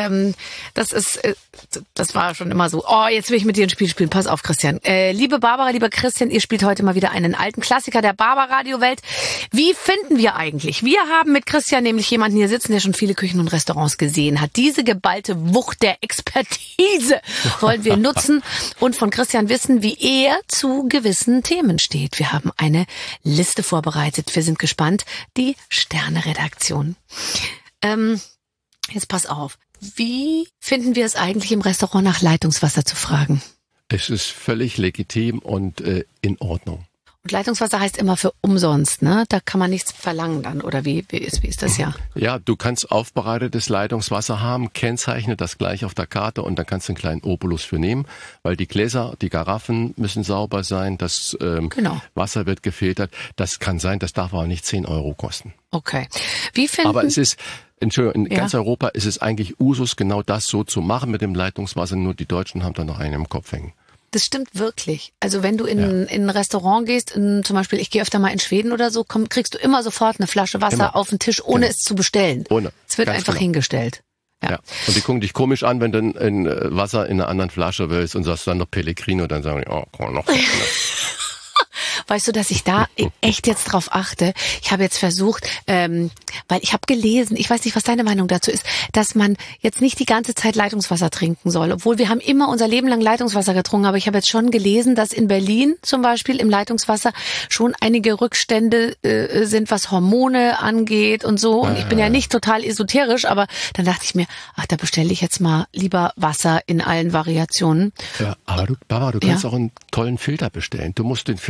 war schon immer so. Oh, jetzt will ich mit dir ein Spiel spielen. Pass auf, Christian. Liebe Barbara, lieber Christian, ihr spielt heute mal wieder einen alten Klassiker der Barbaradio-Welt. Wie finden wir eigentlich? Wir haben mit Christian nämlich jemanden hier sitzen, der schon viele Küchen und Restaurants gesehen hat. Diese geballte Wucht der Expertise wollen wir nutzen und von Christian wissen, wie er zu gewissen Themen steht. Wir haben eine Liste vorbereitet. Wir sind gespannt. Die Sterne-Redaktion. Jetzt pass auf. Wie finden wir es eigentlich im Restaurant nach Leitungswasser zu fragen? Es ist völlig legitim und in Ordnung. Und Leitungswasser heißt immer für umsonst, ne? Da kann man nichts verlangen dann, oder wie ist das ja? Ja, du kannst aufbereitetes Leitungswasser haben, kennzeichne das gleich auf der Karte und dann kannst du einen kleinen Obolus für nehmen, weil die Gläser, die Garaffen müssen sauber sein, das Wasser wird gefiltert. Das kann sein, das darf aber nicht 10 € kosten. Okay. Aber es ist, Entschuldigung, in ganz Europa ist es eigentlich Usus, genau das so zu machen mit dem Leitungswasser, nur die Deutschen haben da noch einen im Kopf hängen. Das stimmt wirklich. Also wenn du in ein Restaurant gehst, zum Beispiel, ich gehe öfter mal in Schweden oder so, kriegst du immer sofort eine Flasche Wasser auf den Tisch, ohne es zu bestellen. Es wird einfach hingestellt. Ja. Und die gucken dich komisch an, wenn du ein Wasser in einer anderen Flasche willst und sagst dann noch Pellegrino, dann sagen die, komm noch. Weißt du, dass ich da echt jetzt drauf achte? Ich habe jetzt versucht, weil ich habe gelesen, ich weiß nicht, was deine Meinung dazu ist, dass man jetzt nicht die ganze Zeit Leitungswasser trinken soll. Obwohl wir haben immer unser Leben lang Leitungswasser getrunken. Aber ich habe jetzt schon gelesen, dass in Berlin zum Beispiel im Leitungswasser schon einige Rückstände sind, was Hormone angeht und so. Und ich bin ja nicht total esoterisch, aber dann dachte ich mir, da bestelle ich jetzt mal lieber Wasser in allen Variationen. Ja, aber Barbara, du kannst auch einen tollen Filter bestellen. Du musst den Filter nur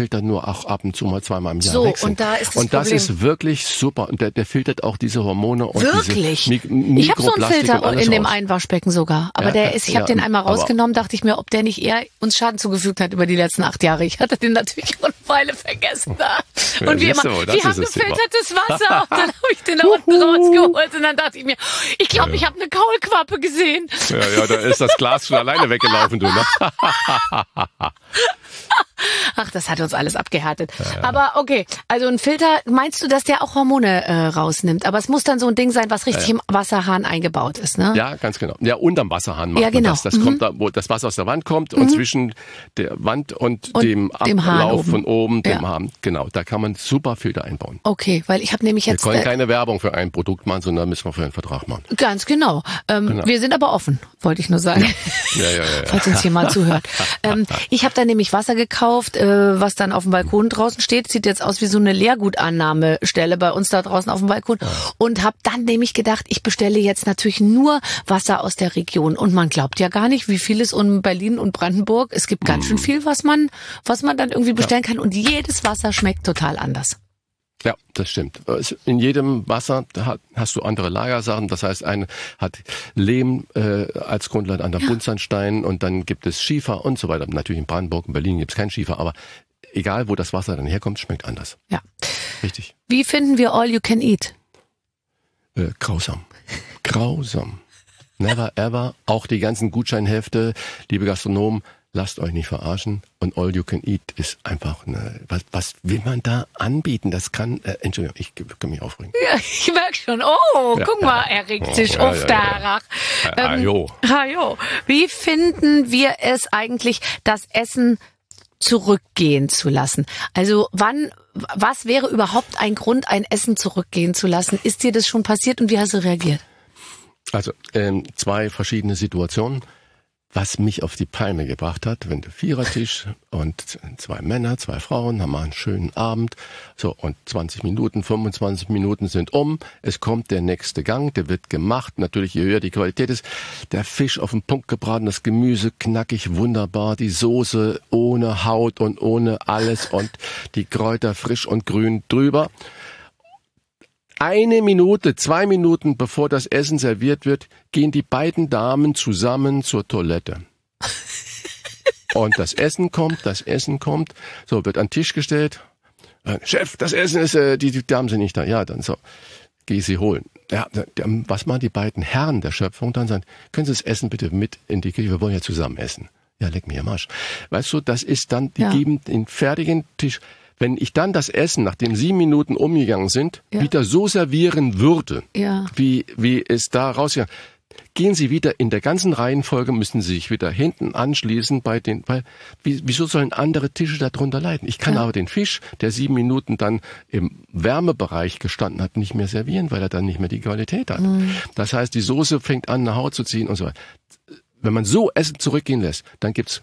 aber auch ab und zu mal zweimal im Jahr so, wechseln. Und da ist das und das Problem. ist wirklich super. Und der filtert auch diese Hormone und wirklich? diese Ich habe so einen Filter in dem raus. Einwaschbecken sogar. Aber ich habe den einmal rausgenommen, dachte ich mir, ob der nicht eher uns Schaden zugefügt hat über die letzten 8 Jahre. Ich hatte den natürlich schon eine Weile vergessen. Ja, Und wie immer, wir haben gefiltertes Wasser. Und dann habe ich den da unten rausgeholt. Und dann dachte ich mir, ich glaube, ich habe eine Kaulquappe gesehen. Ja, da ist das Glas schon alleine weggelaufen, du, ne? Ach, das hat uns alles abgehärtet. Ja. Aber okay, also ein Filter, meinst du, dass der auch Hormone rausnimmt? Aber es muss dann so ein Ding sein, was richtig im Wasserhahn eingebaut ist, ne? Ja, ganz genau. Ja, unterm Wasserhahn macht genau. man das. Das kommt da, wo das Wasser aus der Wand kommt und zwischen der Wand und dem Ablauf von oben, dem Hahn. Genau, da kann man super Filter einbauen. Okay, weil ich habe nämlich jetzt... Wir können keine Werbung für ein Produkt machen, sondern müssen wir für einen Vertrag machen. Ganz genau. Wir sind aber offen, wollte ich nur sagen. Ja. Falls uns jemand zuhört. Ich habe da nämlich Wasser gekauft, was dann auf dem Balkon draußen steht. Sieht jetzt aus wie so eine Leergutannahmestelle bei uns da draußen auf dem Balkon. Und habe dann nämlich gedacht, ich bestelle jetzt natürlich nur Wasser aus der Region. Und man glaubt ja gar nicht, wie viel es in Berlin und Brandenburg. Es gibt ganz schön viel, was man dann irgendwie bestellen kann. Und jedes Wasser schmeckt total anders. Ja, das stimmt. In jedem Wasser hast du andere Lagersachen. Das heißt, eine hat Lehm als Grundlage, andere Buntsandstein und dann gibt es Schiefer und so weiter. Natürlich in Brandenburg und Berlin gibt es keinen Schiefer, aber egal, wo das Wasser dann herkommt, schmeckt anders. Ja. Richtig. Wie finden wir All You Can Eat? Grausam. Never ever. Auch die ganzen Gutscheinhefte, liebe Gastronomen, lasst euch nicht verarschen. Und All You Can Eat ist einfach was will man da anbieten? Das kann, Entschuldigung, ich kann mich aufregen. Ja, ich merke schon. Guck mal, er regt sich auf der Rach. Wie finden wir es eigentlich, das Essen zurückgehen zu lassen? Also was wäre überhaupt ein Grund, ein Essen zurückgehen zu lassen? Ist dir das schon passiert und wie hast du reagiert? Also 2 verschiedene Situationen. Was mich auf die Palme gebracht hat, wenn der Vierertisch und 2 Männer, 2 Frauen haben einen schönen Abend, so und 20 Minuten, 25 Minuten sind es kommt der nächste Gang, der wird gemacht, natürlich je höher die Qualität ist, der Fisch auf den Punkt gebraten, das Gemüse knackig, wunderbar, die Soße ohne Haut und ohne alles und die Kräuter frisch und grün drüber. 1 Minute, 2 Minuten, bevor das Essen serviert wird, gehen die beiden Damen zusammen zur Toilette. Und das Essen kommt, so wird an den Tisch gestellt. Chef, das Essen ist, die Damen sind nicht da. Ja, dann so, geh sie holen. Ja, was machen die beiden Herren der Schöpfung? Dann sagen, können Sie das Essen bitte mit in die Küche, wir wollen ja zusammen essen. Ja, leck mir am Arsch. Weißt du, das ist dann, die geben den fertigen Tisch. Wenn ich dann das Essen, nachdem 7 Minuten umgegangen sind, wieder so servieren würde, wie es da rausgegangen, gehen Sie wieder in der ganzen Reihenfolge, müssen Sie sich wieder hinten anschließen weil wieso sollen andere Tische darunter leiden? Ich kann aber den Fisch, der 7 Minuten dann im Wärmebereich gestanden hat, nicht mehr servieren, weil er dann nicht mehr die Qualität hat. Das heißt, die Soße fängt an, nach Haut zu ziehen und so weiter. Wenn man so Essen zurückgehen lässt, dann gibt's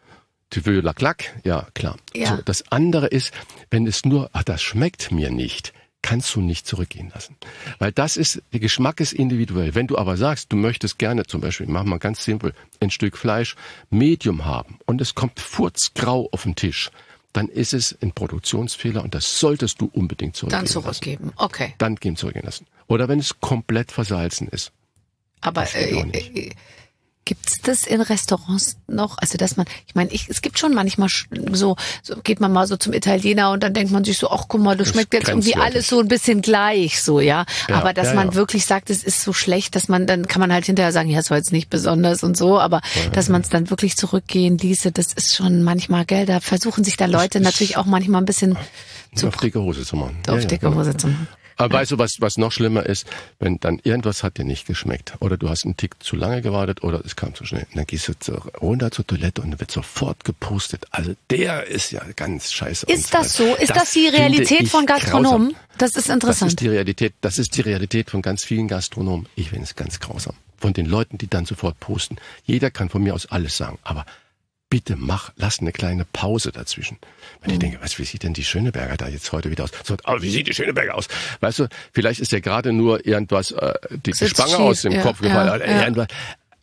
ja, klar. Ja. So, das andere ist, wenn es nur, das schmeckt mir nicht, kannst du nicht zurückgehen lassen. Weil der Geschmack ist individuell. Wenn du aber sagst, du möchtest gerne zum Beispiel, machen wir ganz simpel, ein Stück Fleisch Medium haben und es kommt furzgrau auf den Tisch, dann ist es ein Produktionsfehler und das solltest du unbedingt zurückgehen lassen. Dann zurückgeben, okay. Dann zurückgehen lassen. Oder wenn es komplett versalzen ist. Aber gibt's das in Restaurants noch? Also, dass man, ich meine, es gibt schon manchmal so geht man mal so zum Italiener und dann denkt man sich so, ach guck mal, das schmeckt jetzt irgendwie alles so ein bisschen gleich, so, ja. Aber dass man wirklich sagt, es ist so schlecht, dass dann kann man halt hinterher sagen, ja, es war jetzt nicht besonders und so, aber dass man es dann wirklich zurückgehen ließe, das ist schon manchmal, gell, da versuchen sich da Leute natürlich auch manchmal ein bisschen auf dicke Hose zu machen. Auf dicke Hose zu machen. Aber weißt du, was noch schlimmer ist, wenn dann irgendwas hat dir nicht geschmeckt oder du hast einen Tick zu lange gewartet oder es kam zu schnell. Und dann gehst du runter zur Toilette und wird sofort gepostet. Also der ist ja ganz scheiße. Ist das so? Ist das die Realität von Gastronomen? Grausam. Das ist interessant. Das ist die Realität von ganz vielen Gastronomen. Ich finde es ganz grausam. Von den Leuten, die dann sofort posten. Jeder kann von mir aus alles sagen, aber bitte lass eine kleine Pause dazwischen. Wenn ich denke, wie sieht denn die Schöneberger da jetzt heute wieder aus? So, wie sieht die Schöneberger aus? Weißt du, vielleicht ist ja gerade nur irgendwas, die Spange aus dem Kopf gefallen.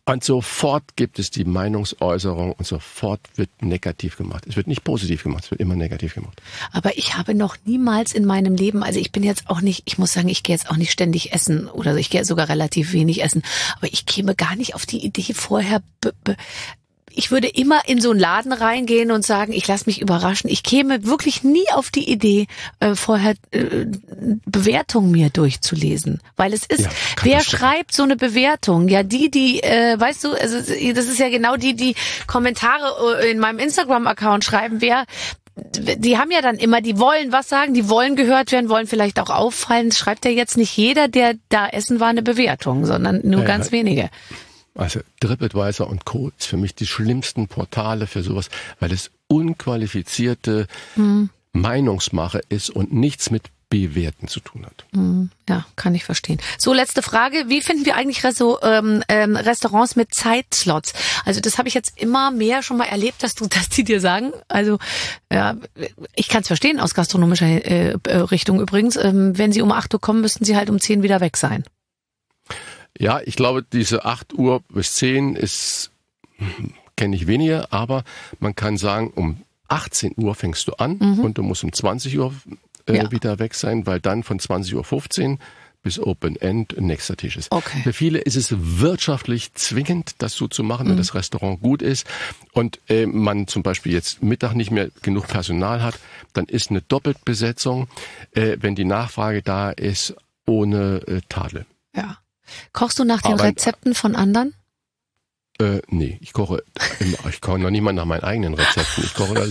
Und sofort gibt es die Meinungsäußerung und sofort wird negativ gemacht. Es wird nicht positiv gemacht, es wird immer negativ gemacht. Aber ich habe noch niemals in meinem Leben, also ich bin jetzt auch nicht, ich muss sagen, ich gehe jetzt auch nicht ständig essen oder ich gehe sogar relativ wenig essen, aber ich käme gar nicht auf die Idee vorher, ich würde immer in so einen Laden reingehen und sagen, ich lasse mich überraschen. Ich käme wirklich nie auf die Idee, vorher Bewertungen mir durchzulesen. Weil es ist, wer schreibt so eine Bewertung? Ja, weißt du, also das ist ja genau die Kommentare in meinem Instagram-Account schreiben, die haben ja dann immer, die wollen was sagen, die wollen gehört werden, wollen vielleicht auch auffallen. Das schreibt ja jetzt nicht jeder, der da essen war, eine Bewertung, sondern nur ganz wenige. Also TripAdvisor und Co. ist für mich die schlimmsten Portale für sowas, weil es unqualifizierte Meinungsmache ist und nichts mit Bewerten zu tun hat. Ja, kann ich verstehen. So, letzte Frage. Wie finden wir eigentlich Restaurants mit Zeitslots? Also das habe ich jetzt immer mehr schon mal erlebt, dass die dir sagen, also ja, ich kann es verstehen aus gastronomischer Richtung übrigens, wenn sie um 8 Uhr kommen, müssten sie halt um 10 wieder weg sein. Ja, ich glaube, diese 8 Uhr bis 10 kenne ich weniger, aber man kann sagen, um 18 Uhr fängst du an und du musst um 20 Uhr wieder weg sein, weil dann von 20:15 Uhr bis Open End nächster Tisch ist. Okay. Für viele ist es wirtschaftlich zwingend, das so zu machen, wenn das Restaurant gut ist und man zum Beispiel jetzt Mittag nicht mehr genug Personal hat, dann ist eine Doppeltbesetzung, wenn die Nachfrage da ist, ohne Tadel. Ja. Kochst du nach den Rezepten von anderen? Nee, ich koche noch nicht mal nach meinen eigenen Rezepten. Ich koche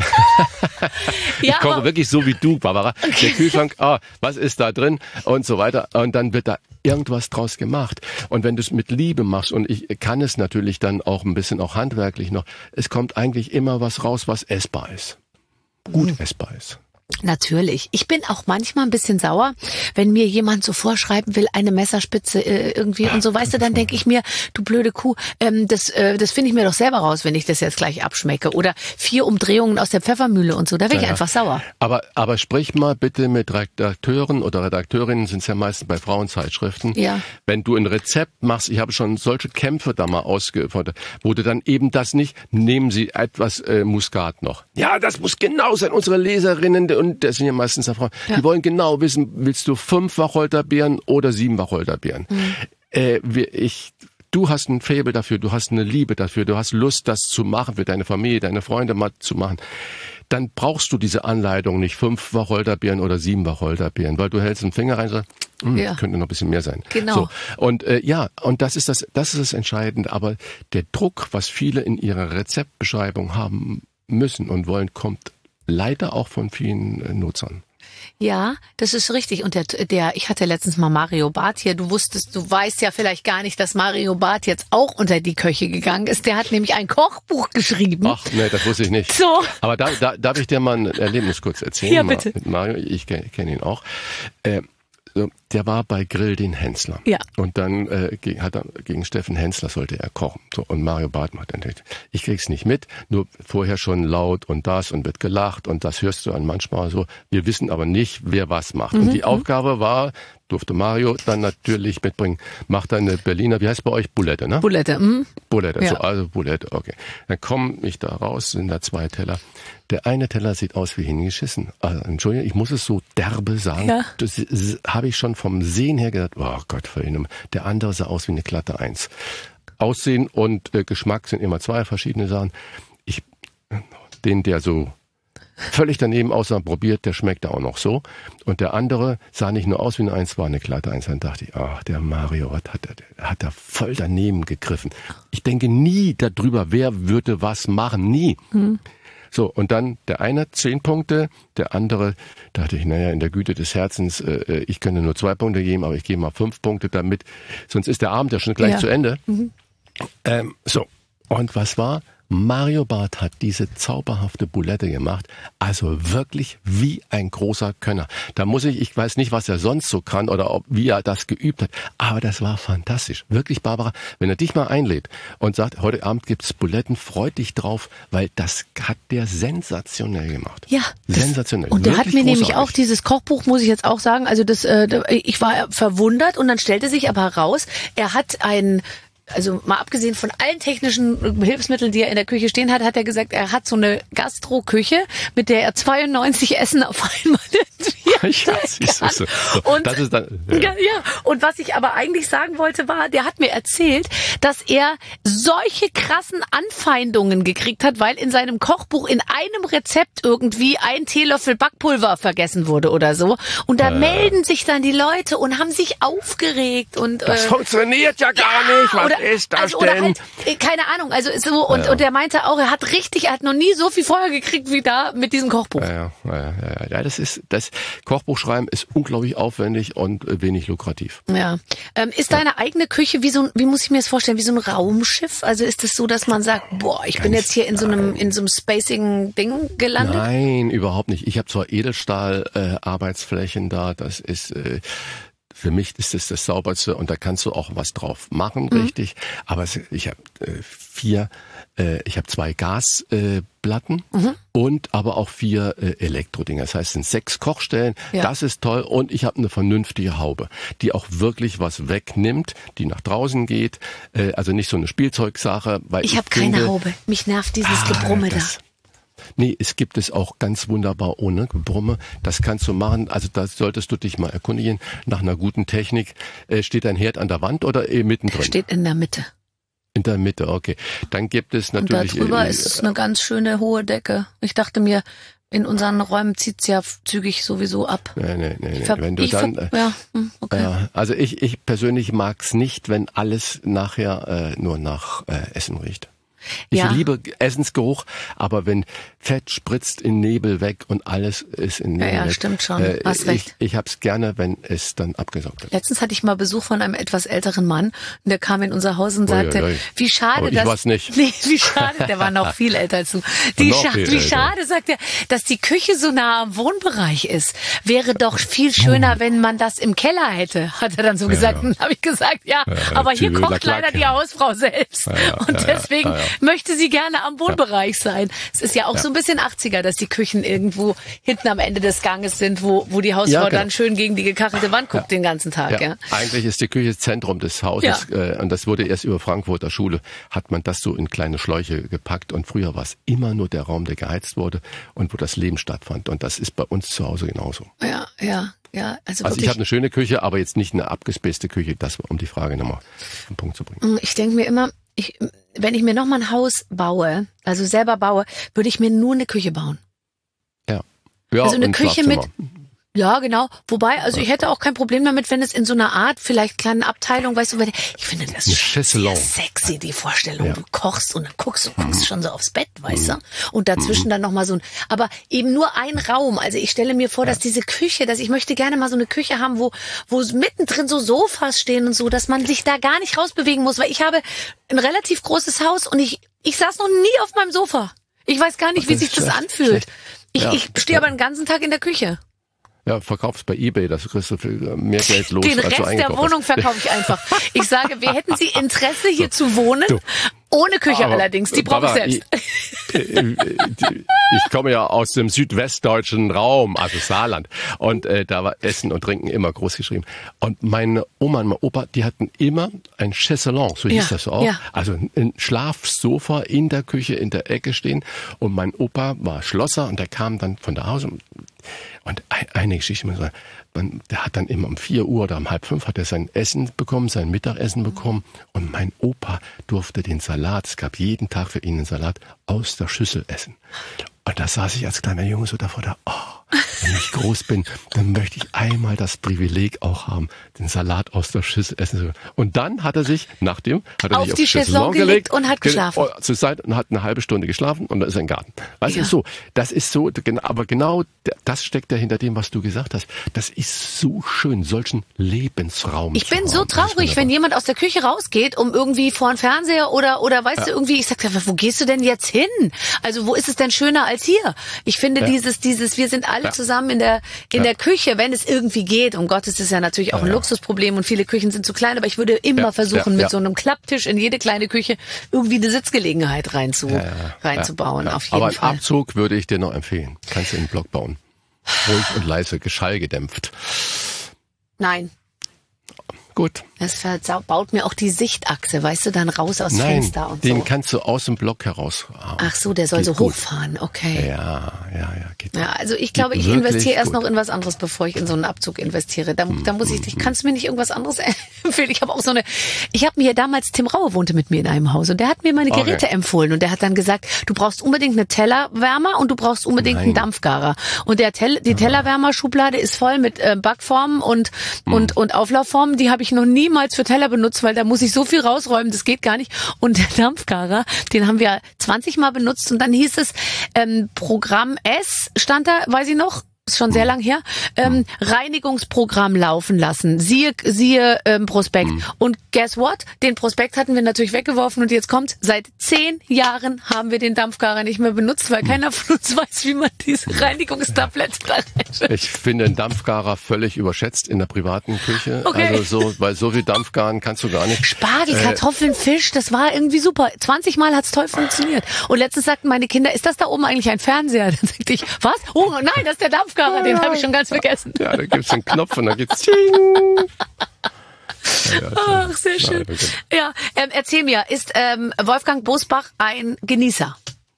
wirklich so wie du, Barbara. Okay. Der Kühlschrank, was ist da drin und so weiter. Und dann wird da irgendwas draus gemacht. Und wenn du es mit Liebe machst, und ich kann es natürlich dann auch ein bisschen auch handwerklich noch, es kommt eigentlich immer was raus, was essbar ist. Gut essbar ist. Natürlich. Ich bin auch manchmal ein bisschen sauer, wenn mir jemand so vorschreiben will, eine Messerspitze irgendwie und so, weißt du, dann denke ich mir, du blöde Kuh, das finde ich mir doch selber raus, wenn ich das jetzt gleich abschmecke. Oder 4 Umdrehungen aus der Pfeffermühle und so, da wäre ich einfach sauer. Aber sprich mal bitte mit Redakteuren oder Redakteurinnen, sind es ja meistens bei Frauenzeitschriften. Ja. Wenn du ein Rezept machst, ich habe schon solche Kämpfe da mal ausgefordert, wo du dann eben das nicht, nehmen Sie etwas Muskat noch. Ja, das muss genau sein, unsere Leserinnen, und das sind ja meistens Frauen, die wollen genau wissen, willst du 5 Wacholderbeeren oder 7 Wacholderbeeren? Du hast ein Faible dafür, du hast eine Liebe dafür, du hast Lust, das zu machen, für deine Familie, deine Freunde mal zu machen. Dann brauchst du diese Anleitung nicht 5 Wacholderbeeren oder 7 Wacholderbeeren, weil du hältst den Finger rein und sagst, könnte noch ein bisschen mehr sein. Genau. So. Und und das ist das Entscheidende. Aber der Druck, was viele in ihrer Rezeptbeschreibung haben müssen und wollen, kommt leider auch von vielen Nutzern. Ja, das ist richtig. Und ich hatte letztens mal Mario Barth hier. Du weißt ja vielleicht gar nicht, dass Mario Barth jetzt auch unter die Köche gegangen ist. Der hat nämlich ein Kochbuch geschrieben. Ach, nee, das wusste ich nicht. So. Aber darf ich dir mal ein Erlebnis kurz erzählen? Ja, bitte. Mit Mario, ich kenne ihn auch. Der war bei Grill den Hensler. Ja. Und dann hat er gegen Steffen Hensler sollte er kochen. So, und Mario Barth macht dann, ich krieg's nicht mit, nur vorher schon laut und das und wird gelacht und das hörst du an manchmal so. Wir wissen aber nicht, wer was macht. Und die Aufgabe war, durfte Mario dann natürlich mitbringen, macht eine Berliner, wie heißt bei euch? Bulette, ne? Bulette, Bulette, ja. So, also Bulette, okay. Dann komme ich da raus, sind da 2 Teller. Der eine Teller sieht aus wie hingeschissen. Also, Entschuldigung, ich muss es so derbe sagen. Ja. Das habe ich schon vom Sehen her gedacht, oh Gott, verhindern. Der andere sah aus wie eine glatte 1. Aussehen und Geschmack sind immer 2 verschiedene Sachen. Der so völlig daneben aussah, probiert, der schmeckte auch noch so. Und der andere sah nicht nur aus wie eine 1, war eine glatte 1. Dann dachte ich, der Mario, was hat er voll daneben gegriffen. Ich denke nie darüber, wer würde was machen, nie. So, und dann der eine 10 Punkte, der andere, dachte ich, in der Güte des Herzens, ich könnte nur 2 Punkte geben, aber ich gebe mal 5 Punkte damit, sonst ist der Abend ja schon gleich zu Ende. So, und was war? Mario Barth hat diese zauberhafte Bulette gemacht, also wirklich wie ein großer Könner. Da muss ich weiß nicht, was er sonst so kann oder wie er das geübt hat, aber das war fantastisch. Wirklich, Barbara, wenn er dich mal einlädt und sagt, heute Abend gibt's Buletten, freu dich drauf, weil das hat der sensationell gemacht. Ja. Sensationell. Und der hat mir nämlich auch dieses Kochbuch, muss ich jetzt auch sagen, also ich war verwundert und dann stellte sich aber heraus, er hat also mal abgesehen von allen technischen Hilfsmitteln, die er in der Küche stehen hat, hat er gesagt, er hat so eine Gastro-Küche, mit der er 92 Essen auf einmal und das ist dann, ja. Und was ich aber eigentlich sagen wollte war, der hat mir erzählt, dass er solche krassen Anfeindungen gekriegt hat, weil in seinem Kochbuch in einem Rezept irgendwie ein Teelöffel Backpulver vergessen wurde oder so. Und da melden sich dann die Leute und haben sich aufgeregt und das funktioniert ja gar nicht. Was ist das denn? Oder halt, keine Ahnung. Also so und er meinte auch, er hat noch nie so viel Feuer gekriegt wie da mit diesem Kochbuch. Ja, das Kochbuchschreiben ist unglaublich aufwendig und wenig lukrativ. Ja. Ist deine eigene Küche wie muss ich mir das vorstellen, wie so ein Raumschiff? Also ist es so, dass man sagt, boah, ich bin jetzt hier in so einem spacigen Ding gelandet? Nein, überhaupt nicht. Ich habe zwar Edelstahl-Arbeitsflächen da, das ist für mich ist das Sauberste und da kannst du auch was drauf machen, richtig. Aber ich habe ich habe 2 Gasplatten und aber auch 4 Elektrodinger. Das heißt, es sind 6 Kochstellen. Ja. Das ist toll. Und ich habe eine vernünftige Haube, die auch wirklich was wegnimmt, die nach draußen geht. Also nicht so eine Spielzeugsache. Weil ich habe keine Haube. Mich nervt dieses Gebrumme da. Nee, es gibt es auch ganz wunderbar ohne Gebrumme. Das kannst du machen. Also da solltest du dich mal erkundigen. Nach einer guten Technik. Steht dein Herd an der Wand oder mittendrin? Steht in der Mitte. In der Mitte, okay. Dann gibt es natürlich... Und da drüber ist eine ganz schöne hohe Decke. Ich dachte mir, in unseren Räumen zieht's ja zügig sowieso ab. Nee. Wenn du also ich persönlich mag's nicht, wenn alles nachher nur nach Essen riecht. Ich liebe Essensgeruch, aber wenn Fett spritzt in Nebel weg und alles ist in Nebel weg. Stimmt schon. Hast recht. Ich hab's gerne, wenn es dann abgesaugt wird. Letztens hatte ich mal Besuch von einem etwas älteren Mann und der kam in unser Haus und sagte, wie schade, ich war's nicht. Nee, wie schade, der war noch viel älter als du. Wie schade, sagt er, dass die Küche so nah am Wohnbereich ist. Wäre doch viel schöner, wenn man das im Keller hätte, hat er dann so gesagt. Und dann habe ich gesagt, aber hier kocht leider die Hausfrau selbst. Und deswegen möchte sie gerne am Wohnbereich sein. Es ist ja auch so ein bisschen 80er, dass die Küchen irgendwo hinten am Ende des Ganges sind, wo die Hausfrau dann schön gegen die gekachelte Wand guckt den ganzen Tag. Ja. Eigentlich ist die Küche Zentrum des Hauses und das wurde erst über Frankfurter Schule, hat man das so in kleine Schläuche gepackt und früher war es immer nur der Raum, der geheizt wurde und wo das Leben stattfand und das ist bei uns zu Hause genauso. Ja, also ich habe eine schöne Küche, aber jetzt nicht eine abgespacete Küche, das um die Frage nochmal auf den Punkt zu bringen. Ich denke mir immer, wenn ich mir noch mal ein Haus baue, also selber baue, würde ich mir nur eine Küche bauen. Ja, also eine Küche mit... Ja, genau. Wobei, also ich hätte auch kein Problem damit, wenn es in so einer Art, vielleicht kleinen Abteilung, weißt du, ich finde das sehr sexy, die Vorstellung. Ja. Du kochst und dann guckst du schon so aufs Bett, weißt du? Und dazwischen dann nochmal aber eben nur ein Raum. Also ich stelle mir vor, dass diese Küche, ich möchte gerne mal so eine Küche haben, wo mittendrin so Sofas stehen und so, dass man sich da gar nicht rausbewegen muss, weil ich habe ein relativ großes Haus und ich saß noch nie auf meinem Sofa. Ich weiß gar nicht, wie sich das anfühlt. Ich stehe aber den ganzen Tag in der Küche. Ja, verkaufst bei eBay, das kriegst du für mehr Geld los, Den Rest der Wohnung verkaufe ich einfach. Ich sage, hätten Sie Interesse hier zu wohnen? Ohne Küche allerdings, die brauche ich selbst. Ich komme ja aus dem südwestdeutschen Raum, also Saarland. Und da war Essen und Trinken immer groß geschrieben. Und meine Oma und mein Opa, die hatten immer ein Chaiselon, so hieß das auch. Ja. Also ein Schlafsofa in der Küche, in der Ecke stehen. Und mein Opa war Schlosser und der kam dann von da Hause. Und eine Geschichte, der hat dann immer um 4 Uhr oder um 4:30 hat er sein Essen bekommen, sein Mittagessen bekommen. Und mein Opa durfte den Salat, es gab jeden Tag für ihn einen Salat, aus der Schüssel essen. Und da saß ich als kleiner Junge so davor, wenn ich groß bin, dann möchte ich einmal das Privileg auch haben, den Salat aus der Schüssel essen zu können. Und dann hat er sich, auf die Chaiselon gelegt und hat geschlafen. Zur Seite und hat eine halbe Stunde geschlafen und dann ist er im Garten. Weißt du, das ist so, aber genau das steckt ja hinter dem, was du gesagt hast. Das ist so schön, solchen Lebensraum. Ich bin so traurig, wenn jemand aus der Küche rausgeht, um irgendwie vor den Fernseher oder weißt du, irgendwie, ich sag, wo gehst du denn jetzt hin? Also wo ist es denn schöner als hier? Ich finde dieses, wir sind alle zusammen in der Küche, wenn es irgendwie geht. Um Gottes ist ja natürlich auch ein Luxusproblem und viele Küchen sind zu klein, aber ich würde immer versuchen, mit so einem Klapptisch in jede kleine Küche irgendwie eine Sitzgelegenheit reinzubauen. Auf jeden aber Fall. Im Abzug würde ich dir noch empfehlen. Kannst du einen Block bauen. Ruhig und leise, schallgedämpft. Nein. Gut. Das verbaut mir auch die Sichtachse, weißt du, dann raus aus Fenster und so. Den kannst du aus dem Block heraus. Ach so, der soll so hochfahren, okay. Ja, geht. Ja, also ich glaube, ich investiere erst noch in was anderes, bevor ich in so einen Abzug investiere. Da muss ich, kannst du mir nicht irgendwas anderes empfehlen? Ich habe auch ich habe mir damals, Tim Raue wohnte mit mir in einem Haus und der hat mir meine Geräte empfohlen und der hat dann gesagt, du brauchst unbedingt eine Tellerwärmer und du brauchst unbedingt einen Dampfgarer. Und die Tellerwärmerschublade ist voll mit Backformen und Auflaufformen, die habe ich noch niemals für Teller benutzt, weil da muss ich so viel rausräumen, das geht gar nicht. Und der Dampfgarer, den haben wir 20 Mal benutzt und dann hieß es, Programm S stand da, weiß ich noch, ist schon sehr lang her, Reinigungsprogramm laufen lassen. Siehe Prospekt. Und guess what? Den Prospekt hatten wir natürlich weggeworfen und jetzt kommt, seit 10 Jahren haben wir den Dampfgarer nicht mehr benutzt, weil keiner von uns weiß, wie man diese Reinigungstablette da reinschüttet. Ich finde den Dampfgarer völlig überschätzt in der privaten Küche. Okay. Also weil so viel Dampfgaren kannst du gar nicht. Spargel, Kartoffeln, Fisch, das war irgendwie super. 20 Mal hat's toll funktioniert. Und letztens sagten meine Kinder, ist das da oben eigentlich ein Fernseher? Dann sagte ich, was? Oh nein, das ist der Dampfgarer. Den habe ich schon ganz vergessen. Ja, da gibt's den Knopf und dann geht's. Ach, sehr schön. Ja, erzähl mir, ist Wolfgang Bosbach ein Genießer?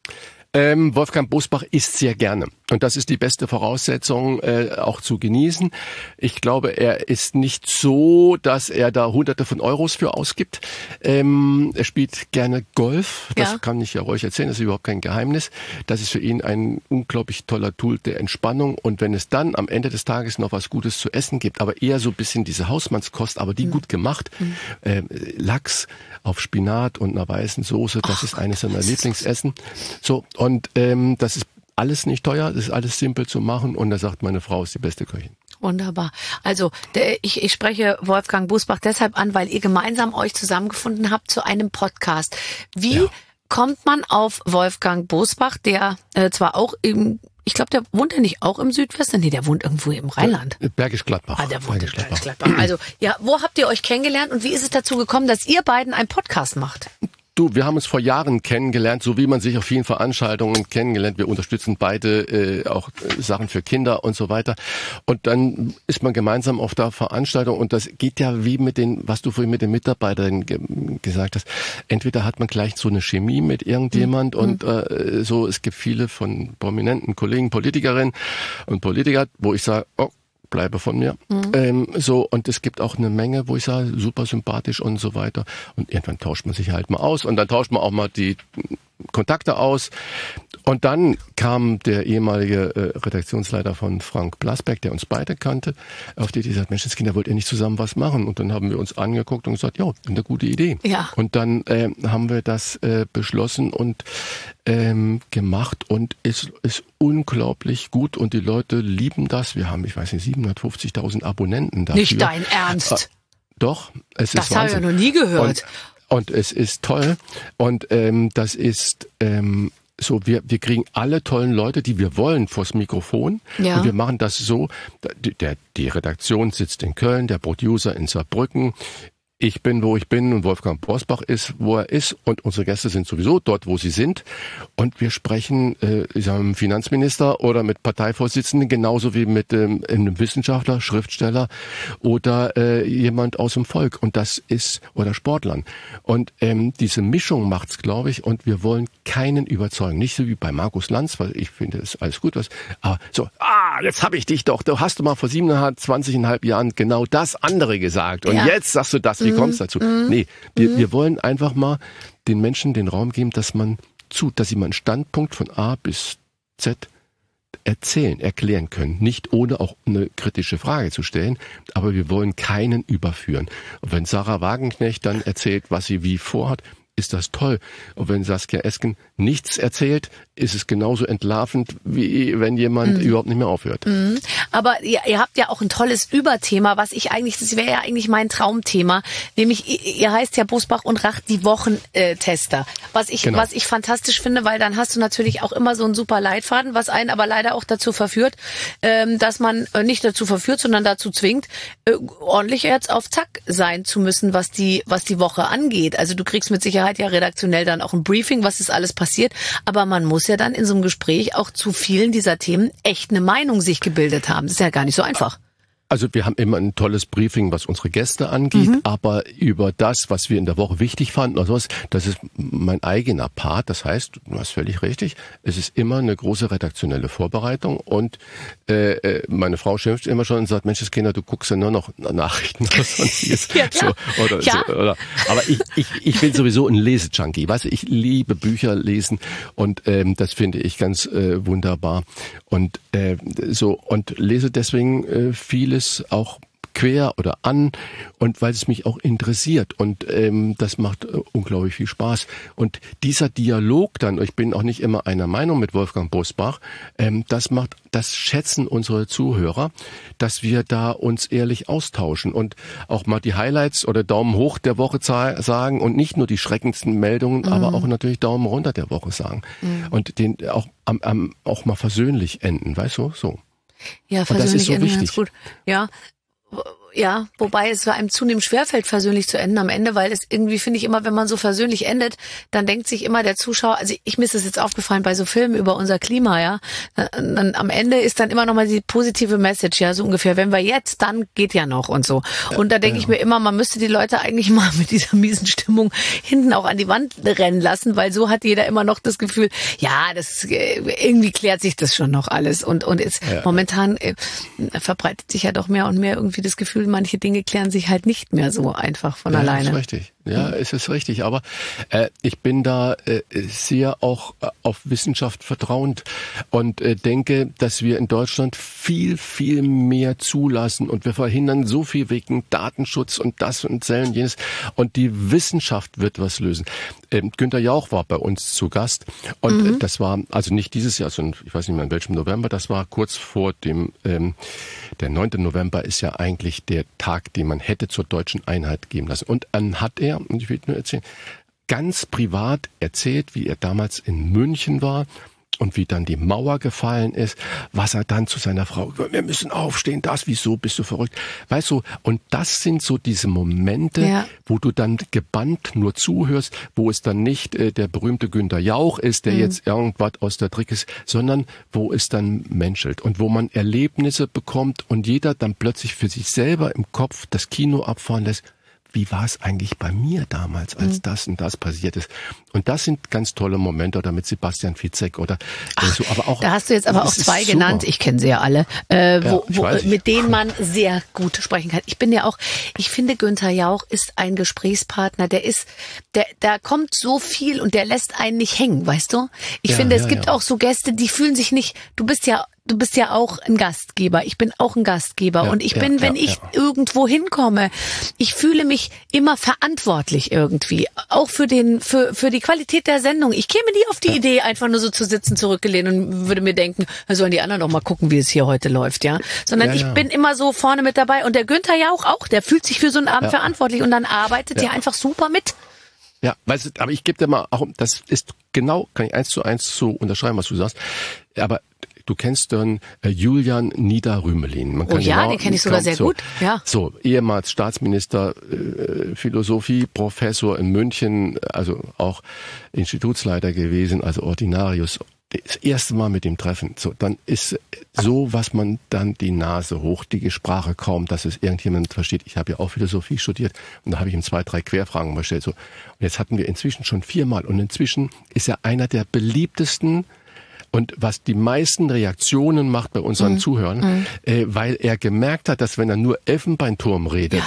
Wolfgang Bosbach isst sehr gerne. Und das ist die beste Voraussetzung, auch zu genießen. Ich glaube, er ist nicht so, dass er da Hunderte von Euros für ausgibt. Er spielt gerne Golf. Das kann ich ja euch erzählen. Das ist überhaupt kein Geheimnis. Das ist für ihn ein unglaublich toller Tool der Entspannung. Und wenn es dann am Ende des Tages noch was Gutes zu essen gibt, aber eher so ein bisschen diese Hausmannskost, aber die gut gemacht, Lachs auf Spinat und einer weißen Soße, das ist eines seiner Lieblingsessen. So, und das ist alles nicht teuer, das ist alles simpel zu machen und da sagt meine Frau, ist die beste Köchin. Wunderbar. Also ich spreche Wolfgang Bosbach deshalb an, weil ihr gemeinsam euch zusammengefunden habt zu einem Podcast. Wie kommt man auf Wolfgang Bosbach, der zwar auch ich glaube, der wohnt ja nicht auch im Südwesten? Nee, der wohnt irgendwo im Rheinland. Bergisch Gladbach. Ah, der wohnt in Bergisch Gladbach. Also, ja, wo habt ihr euch kennengelernt und wie ist es dazu gekommen, dass ihr beiden einen Podcast macht? Du, wir haben uns vor Jahren kennengelernt, so wie man sich auf vielen Veranstaltungen kennengelernt. Wir unterstützen beide auch Sachen für Kinder und so weiter. Und dann ist man gemeinsam auf der Veranstaltung und das geht ja wie mit den, was du vorhin mit den Mitarbeitern gesagt hast. Entweder hat man gleich so eine Chemie mit irgendjemand und so, es gibt viele von prominenten Kollegen, Politikerinnen und Politiker, wo ich sage, bleibe von mir. So, und es gibt auch eine Menge, wo ich sage, super sympathisch und so weiter. Und irgendwann tauscht man sich halt mal aus und dann tauscht man auch mal die Kontakte aus. Und dann kam der ehemalige Redaktionsleiter von Frank Blasberg, der uns beide kannte, auf die Idee gesagt, Mensch, das Kinder, wollt ihr nicht zusammen was machen? Und dann haben wir uns angeguckt und gesagt, ja, eine gute Idee. Ja. Und dann haben wir das beschlossen und gemacht und es ist unglaublich gut und die Leute lieben das. Wir haben, ich weiß nicht, 750.000 Abonnenten dafür. Nicht dein Ernst? Doch, es ist das habe ich ja noch nie gehört. Und es ist toll und das ist so, wir kriegen alle tollen Leute, die wir wollen, vors Mikrofon. Ja. Und wir machen das so, die Redaktion sitzt in Köln, der Producer in Saarbrücken. Ich bin, wo ich bin und Wolfgang Bosbach ist, wo er ist und unsere Gäste sind sowieso dort, wo sie sind und wir sprechen mit dem Finanzminister oder mit Parteivorsitzenden genauso wie mit einem Wissenschaftler, Schriftsteller oder jemand aus dem Volk und das ist, oder Sportlern und diese Mischung macht's, glaube ich, und wir wollen keinen überzeugen, nicht so wie bei Markus Lanz, weil ich finde, es ist alles gut, aber so, jetzt habe ich dich doch, du hast mal vor 20,5 Jahren genau das andere gesagt und jetzt sagst du das, wie kommst du dazu? Nee, wir wollen einfach mal den Menschen den Raum geben, dass sie mal einen Standpunkt von A bis Z erklären können. Nicht ohne auch eine kritische Frage zu stellen, aber wir wollen keinen überführen. Und wenn Sarah Wagenknecht dann erzählt, was sie wie vorhat, ist das toll. Und wenn Saskia Esken nichts erzählt, ist es genauso entlarvend, wie wenn jemand überhaupt nicht mehr aufhört. Aber ihr habt ja auch ein tolles Überthema, das wäre ja eigentlich mein Traumthema, nämlich ihr heißt ja Bosbach und Rach, die Wochentester. Was ich fantastisch finde, weil dann hast du natürlich auch immer so einen super Leitfaden, was einen aber leider auch dazu verführt, dass man nicht dazu verführt, sondern dazu zwingt, ordentlich jetzt auf Zack sein zu müssen, was die Woche angeht. Also du kriegst mit Sicherheit ja redaktionell dann auch ein Briefing, was ist alles passiert, aber man muss ja dann in so einem Gespräch auch zu vielen dieser Themen echt eine Meinung sich gebildet haben. Das ist ja gar nicht so einfach. Also wir haben immer ein tolles Briefing, was unsere Gäste angeht, aber über das, was wir in der Woche wichtig fanden, oder sowas, das ist mein eigener Part. Das heißt, du hast völlig richtig, es ist immer eine große redaktionelle Vorbereitung und meine Frau schimpft immer schon und sagt, Mensch, Kinder, du guckst ja nur noch Nachrichten oder sonstiges. Ja, klar. Aber ich bin sowieso ein Lesejunkie. Weißt du, ich liebe Bücher lesen und das finde ich ganz wunderbar. Und und lese deswegen vieles auch quer oder an und weil es mich auch interessiert und das macht unglaublich viel Spaß. Und dieser Dialog dann, ich bin auch nicht immer einer Meinung mit Wolfgang Bosbach, das schätzen unsere Zuhörer, dass wir da uns ehrlich austauschen und auch mal die Highlights oder Daumen hoch der Woche sagen und nicht nur die schreckendsten Meldungen, aber auch natürlich Daumen runter der Woche sagen und den auch mal versöhnlich enden, weißt du, so. Ja, versöhnlich enden, ganz gut. Ja, wobei es einem zunehmend schwerfällt, versöhnlich zu enden am Ende, weil es irgendwie, finde ich immer, wenn man so versöhnlich endet, dann denkt sich immer der Zuschauer, also mir ist das jetzt aufgefallen bei so Filmen über unser Klima, ja, dann am Ende ist dann immer nochmal die positive Message, ja, so ungefähr, wenn wir jetzt, dann geht ja noch und so. Und da denke ich mir immer, man müsste die Leute eigentlich mal mit dieser miesen Stimmung hinten auch an die Wand rennen lassen, weil so hat jeder immer noch das Gefühl, ja, das irgendwie klärt sich das schon noch alles und jetzt momentan verbreitet sich ja doch mehr und mehr irgendwie das Gefühl, manche Dinge klären sich halt nicht mehr so einfach von alleine. Das ist richtig. Ja, es ist richtig. Aber ich bin da sehr auch auf Wissenschaft vertrauend und denke, dass wir in Deutschland viel, viel mehr zulassen und wir verhindern so viel wegen Datenschutz und das und Zellen jenes und die Wissenschaft wird was lösen. Günther Jauch war bei uns zu Gast und das war also nicht dieses Jahr, sondern ich weiß nicht mehr in welchem November, das war kurz vor dem, der 9. November ist ja eigentlich der Tag, den man hätte zur deutschen Einheit geben lassen. Und dann hat er, und ich will nur erzählen, ganz privat erzählt, wie er damals in München war und wie dann die Mauer gefallen ist, was er dann zu seiner Frau, wir müssen aufstehen, wieso bist du verrückt? Weißt du, und das sind so diese Momente, wo du dann gebannt nur zuhörst, wo es dann nicht der berühmte Günther Jauch ist, der jetzt irgendwas aus der Trick ist, sondern wo es dann menschelt und wo man Erlebnisse bekommt und jeder dann plötzlich für sich selber im Kopf das Kino abfahren lässt. Wie war es eigentlich bei mir damals, als das und das passiert ist? Und das sind ganz tolle Momente, oder mit Sebastian Fitzek oder so. Aber auch, da hast du jetzt aber auch zwei genannt, ich kenne sie ja alle, mit denen man sehr gut sprechen kann. Ich finde Günther Jauch ist ein Gesprächspartner, da kommt so viel und der lässt einen nicht hängen, weißt du? Ich finde, es gibt auch so Gäste, die fühlen sich nicht, du bist ja auch ein Gastgeber. Ich bin auch ein Gastgeber. Und ich bin, wenn ich irgendwo hinkomme, ich fühle mich immer verantwortlich irgendwie. Auch für die Qualität der Sendung. Ich käme nie auf die Idee, einfach nur so zu sitzen, zurückgelehnt und würde mir denken, da sollen die anderen doch mal gucken, wie es hier heute läuft, ja. Sondern ich bin immer so vorne mit dabei. Und der Günther Jauch auch, der fühlt sich für so einen Abend verantwortlich und dann arbeitet der einfach super mit. Ja, weißt du, aber ich gebe dir mal, auch das ist genau, kann ich 1:1 so unterschreiben, was du sagst. Aber du kennst dann Julian Nieder-Rümelin. Den kenne ich sogar sehr gut. Ja. So, ehemals Staatsminister, Philosophie, Professor in München, also auch Institutsleiter gewesen, also Ordinarius. Das erste Mal mit dem Treffen. So, dann ist so, was man dann die Nase hoch, die Sprache kaum, dass es irgendjemand versteht. Ich habe ja auch Philosophie studiert und da habe ich ihm 2, 3 Querfragen gestellt. So, und jetzt hatten wir inzwischen schon 4-mal und inzwischen ist er einer der beliebtesten. Und was die meisten Reaktionen macht bei unseren Zuhörern, weil er gemerkt hat, dass wenn er nur Elfenbeinturm redet,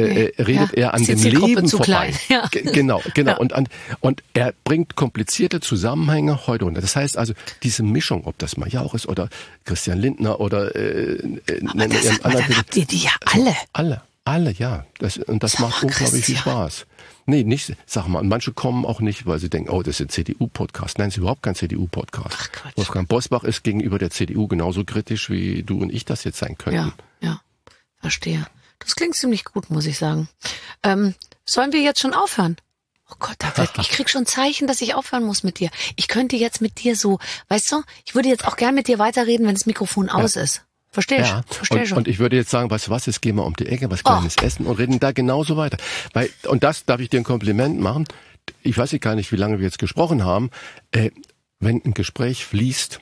redet er an dem Leben vorbei. Ja. Genau. Ja. Und er bringt komplizierte Zusammenhänge heute runter. Das heißt also, diese Mischung, ob das Majauch ist oder Christian Lindner oder aber dann habt ihr die ja alle. Alle, ja. Das macht unglaublich viel Spaß. Nee, nicht, sag mal, manche kommen auch nicht, weil sie denken, das ist ein CDU-Podcast. Nein, es ist überhaupt kein CDU-Podcast. Ach Quatsch. Wolfgang Bosbach ist gegenüber der CDU genauso kritisch, wie du und ich das jetzt sein könnten. Ja, verstehe. Das klingt ziemlich gut, muss ich sagen. Sollen wir jetzt schon aufhören? Oh Gott, ich krieg schon Zeichen, dass ich aufhören muss mit dir. Ich könnte jetzt mit dir so, weißt du, ich würde jetzt auch gern mit dir weiterreden, wenn das Mikrofon aus ist. Verstehe schon. Und ich würde jetzt sagen, weißt du was, jetzt gehen wir um die Ecke, was Kleines essen und reden da genauso weiter. Und das darf ich dir ein Kompliment machen. Ich weiß gar nicht, wie lange wir jetzt gesprochen haben. Wenn ein Gespräch fließt,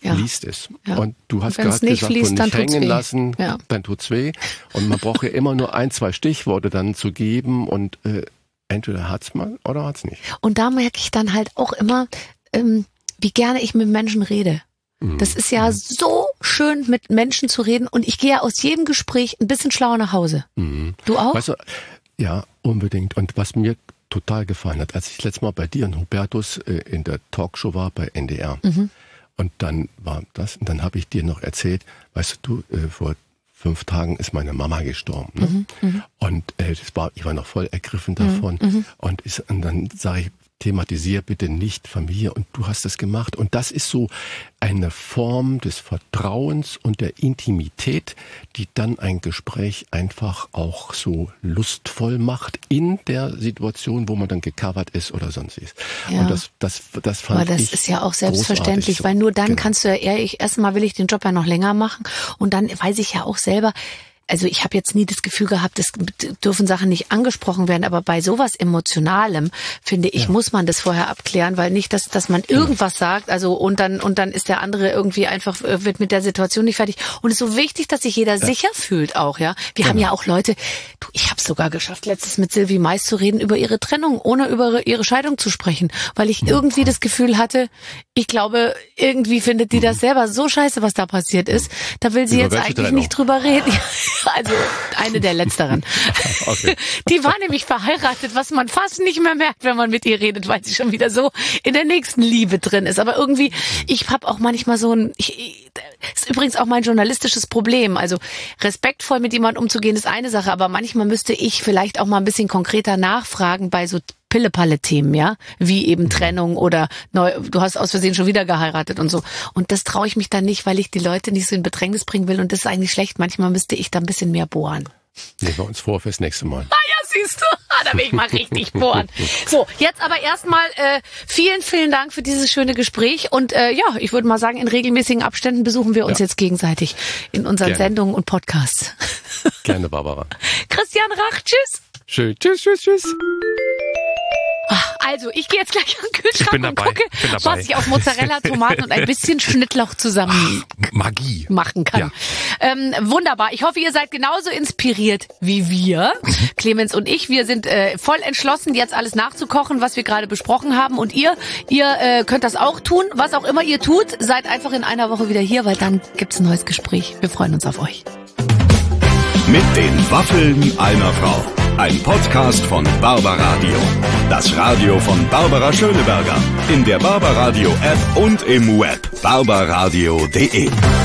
liest es. Ja. Und du hast Wenn es gerade nicht gesagt, fließt, von dann nicht tut's hängen weh. lassen, Ja. dann tut's weh. Und man braucht ja immer nur 1, 2 Stichworte dann zu geben und entweder hat's mal oder hat's nicht. Und da merke ich dann halt auch immer, wie gerne ich mit Menschen rede. Das ist ja so schön, mit Menschen zu reden. Und ich gehe ja aus jedem Gespräch ein bisschen schlauer nach Hause. Du auch? Weißt du, ja, unbedingt. Und was mir total gefallen hat, als ich letztes Mal bei dir und Hubertus in der Talkshow war bei NDR. Und dann war das, und dann habe ich dir noch erzählt, weißt du, vor 5 Tagen ist meine Mama gestorben. Ne? Und ich war noch voll ergriffen davon. Und dann sage ich, thematisiere bitte nicht Familie, und du hast es gemacht. Und das ist so eine Form des Vertrauens und der Intimität, die dann ein Gespräch einfach auch so lustvoll macht in der Situation, wo man dann gecovert ist oder sonst ist. Ja. Und das fand Aber das ich ist ja auch selbstverständlich, so. weil nur dann Genau. kannst du ja ehrlich, erstmal will ich den Job ja noch länger machen und dann weiß ich ja auch selber, also ich habe jetzt nie das Gefühl gehabt, es dürfen Sachen nicht angesprochen werden, aber bei sowas Emotionalem, finde ich, muss man das vorher abklären, weil nicht, dass man irgendwas sagt, also und dann ist der andere irgendwie einfach, wird mit der Situation nicht fertig. Und es ist so wichtig, dass sich jeder sicher fühlt auch, ja. Wir haben ja auch Leute, ich habe es sogar geschafft, letztens mit Sylvie Mais zu reden über ihre Trennung, ohne über ihre Scheidung zu sprechen, weil ich irgendwie das Gefühl hatte, ich glaube, irgendwie findet die das selber so scheiße, was da passiert ist. Da will sie Über jetzt welche eigentlich Trennung? nicht drüber reden. Also eine der letzteren. Okay. Die war nämlich verheiratet, was man fast nicht mehr merkt, wenn man mit ihr redet, weil sie schon wieder so in der nächsten Liebe drin ist. Aber irgendwie, ich habe auch manchmal so ist übrigens auch mein journalistisches Problem. Also respektvoll mit jemandem umzugehen ist eine Sache, aber manchmal müsste ich vielleicht auch mal ein bisschen konkreter nachfragen bei so Pille-Palle-Themen, ja, wie eben Trennung oder du hast aus Versehen schon wieder geheiratet und so. Und das traue ich mich dann nicht, weil ich die Leute nicht so in Bedrängnis bringen will und das ist eigentlich schlecht. Manchmal müsste ich da ein bisschen mehr bohren. Nehmen wir uns vor fürs nächste Mal. Ah ja, siehst du, da will ich mal richtig bohren. So, jetzt aber erstmal vielen, vielen Dank für dieses schöne Gespräch und ja, ich würde mal sagen, in regelmäßigen Abständen besuchen wir uns jetzt gegenseitig in unseren Gerne. Sendungen und Podcasts. Gerne, Barbara. Christian Rach, tschüss. Schön. Tschüss. Also, ich gehe jetzt gleich an den Kühlschrank bin und dabei. gucke, Bin dabei. was ich aus Mozzarella, Tomaten und ein bisschen Schnittlauch zusammen Magie. machen kann. Wunderbar. Ich hoffe, ihr seid genauso inspiriert wie wir. Clemens und ich, wir sind voll entschlossen, jetzt alles nachzukochen, was wir gerade besprochen haben. Und ihr könnt das auch tun. Was auch immer ihr tut, seid einfach in einer Woche wieder hier, weil dann gibt's ein neues Gespräch. Wir freuen uns auf euch. Mit den Waffeln einer Frau. Ein Podcast von Barbaradio. Das Radio von Barbara Schöneberger. In der Barbaradio App und im Web barbaradio.de.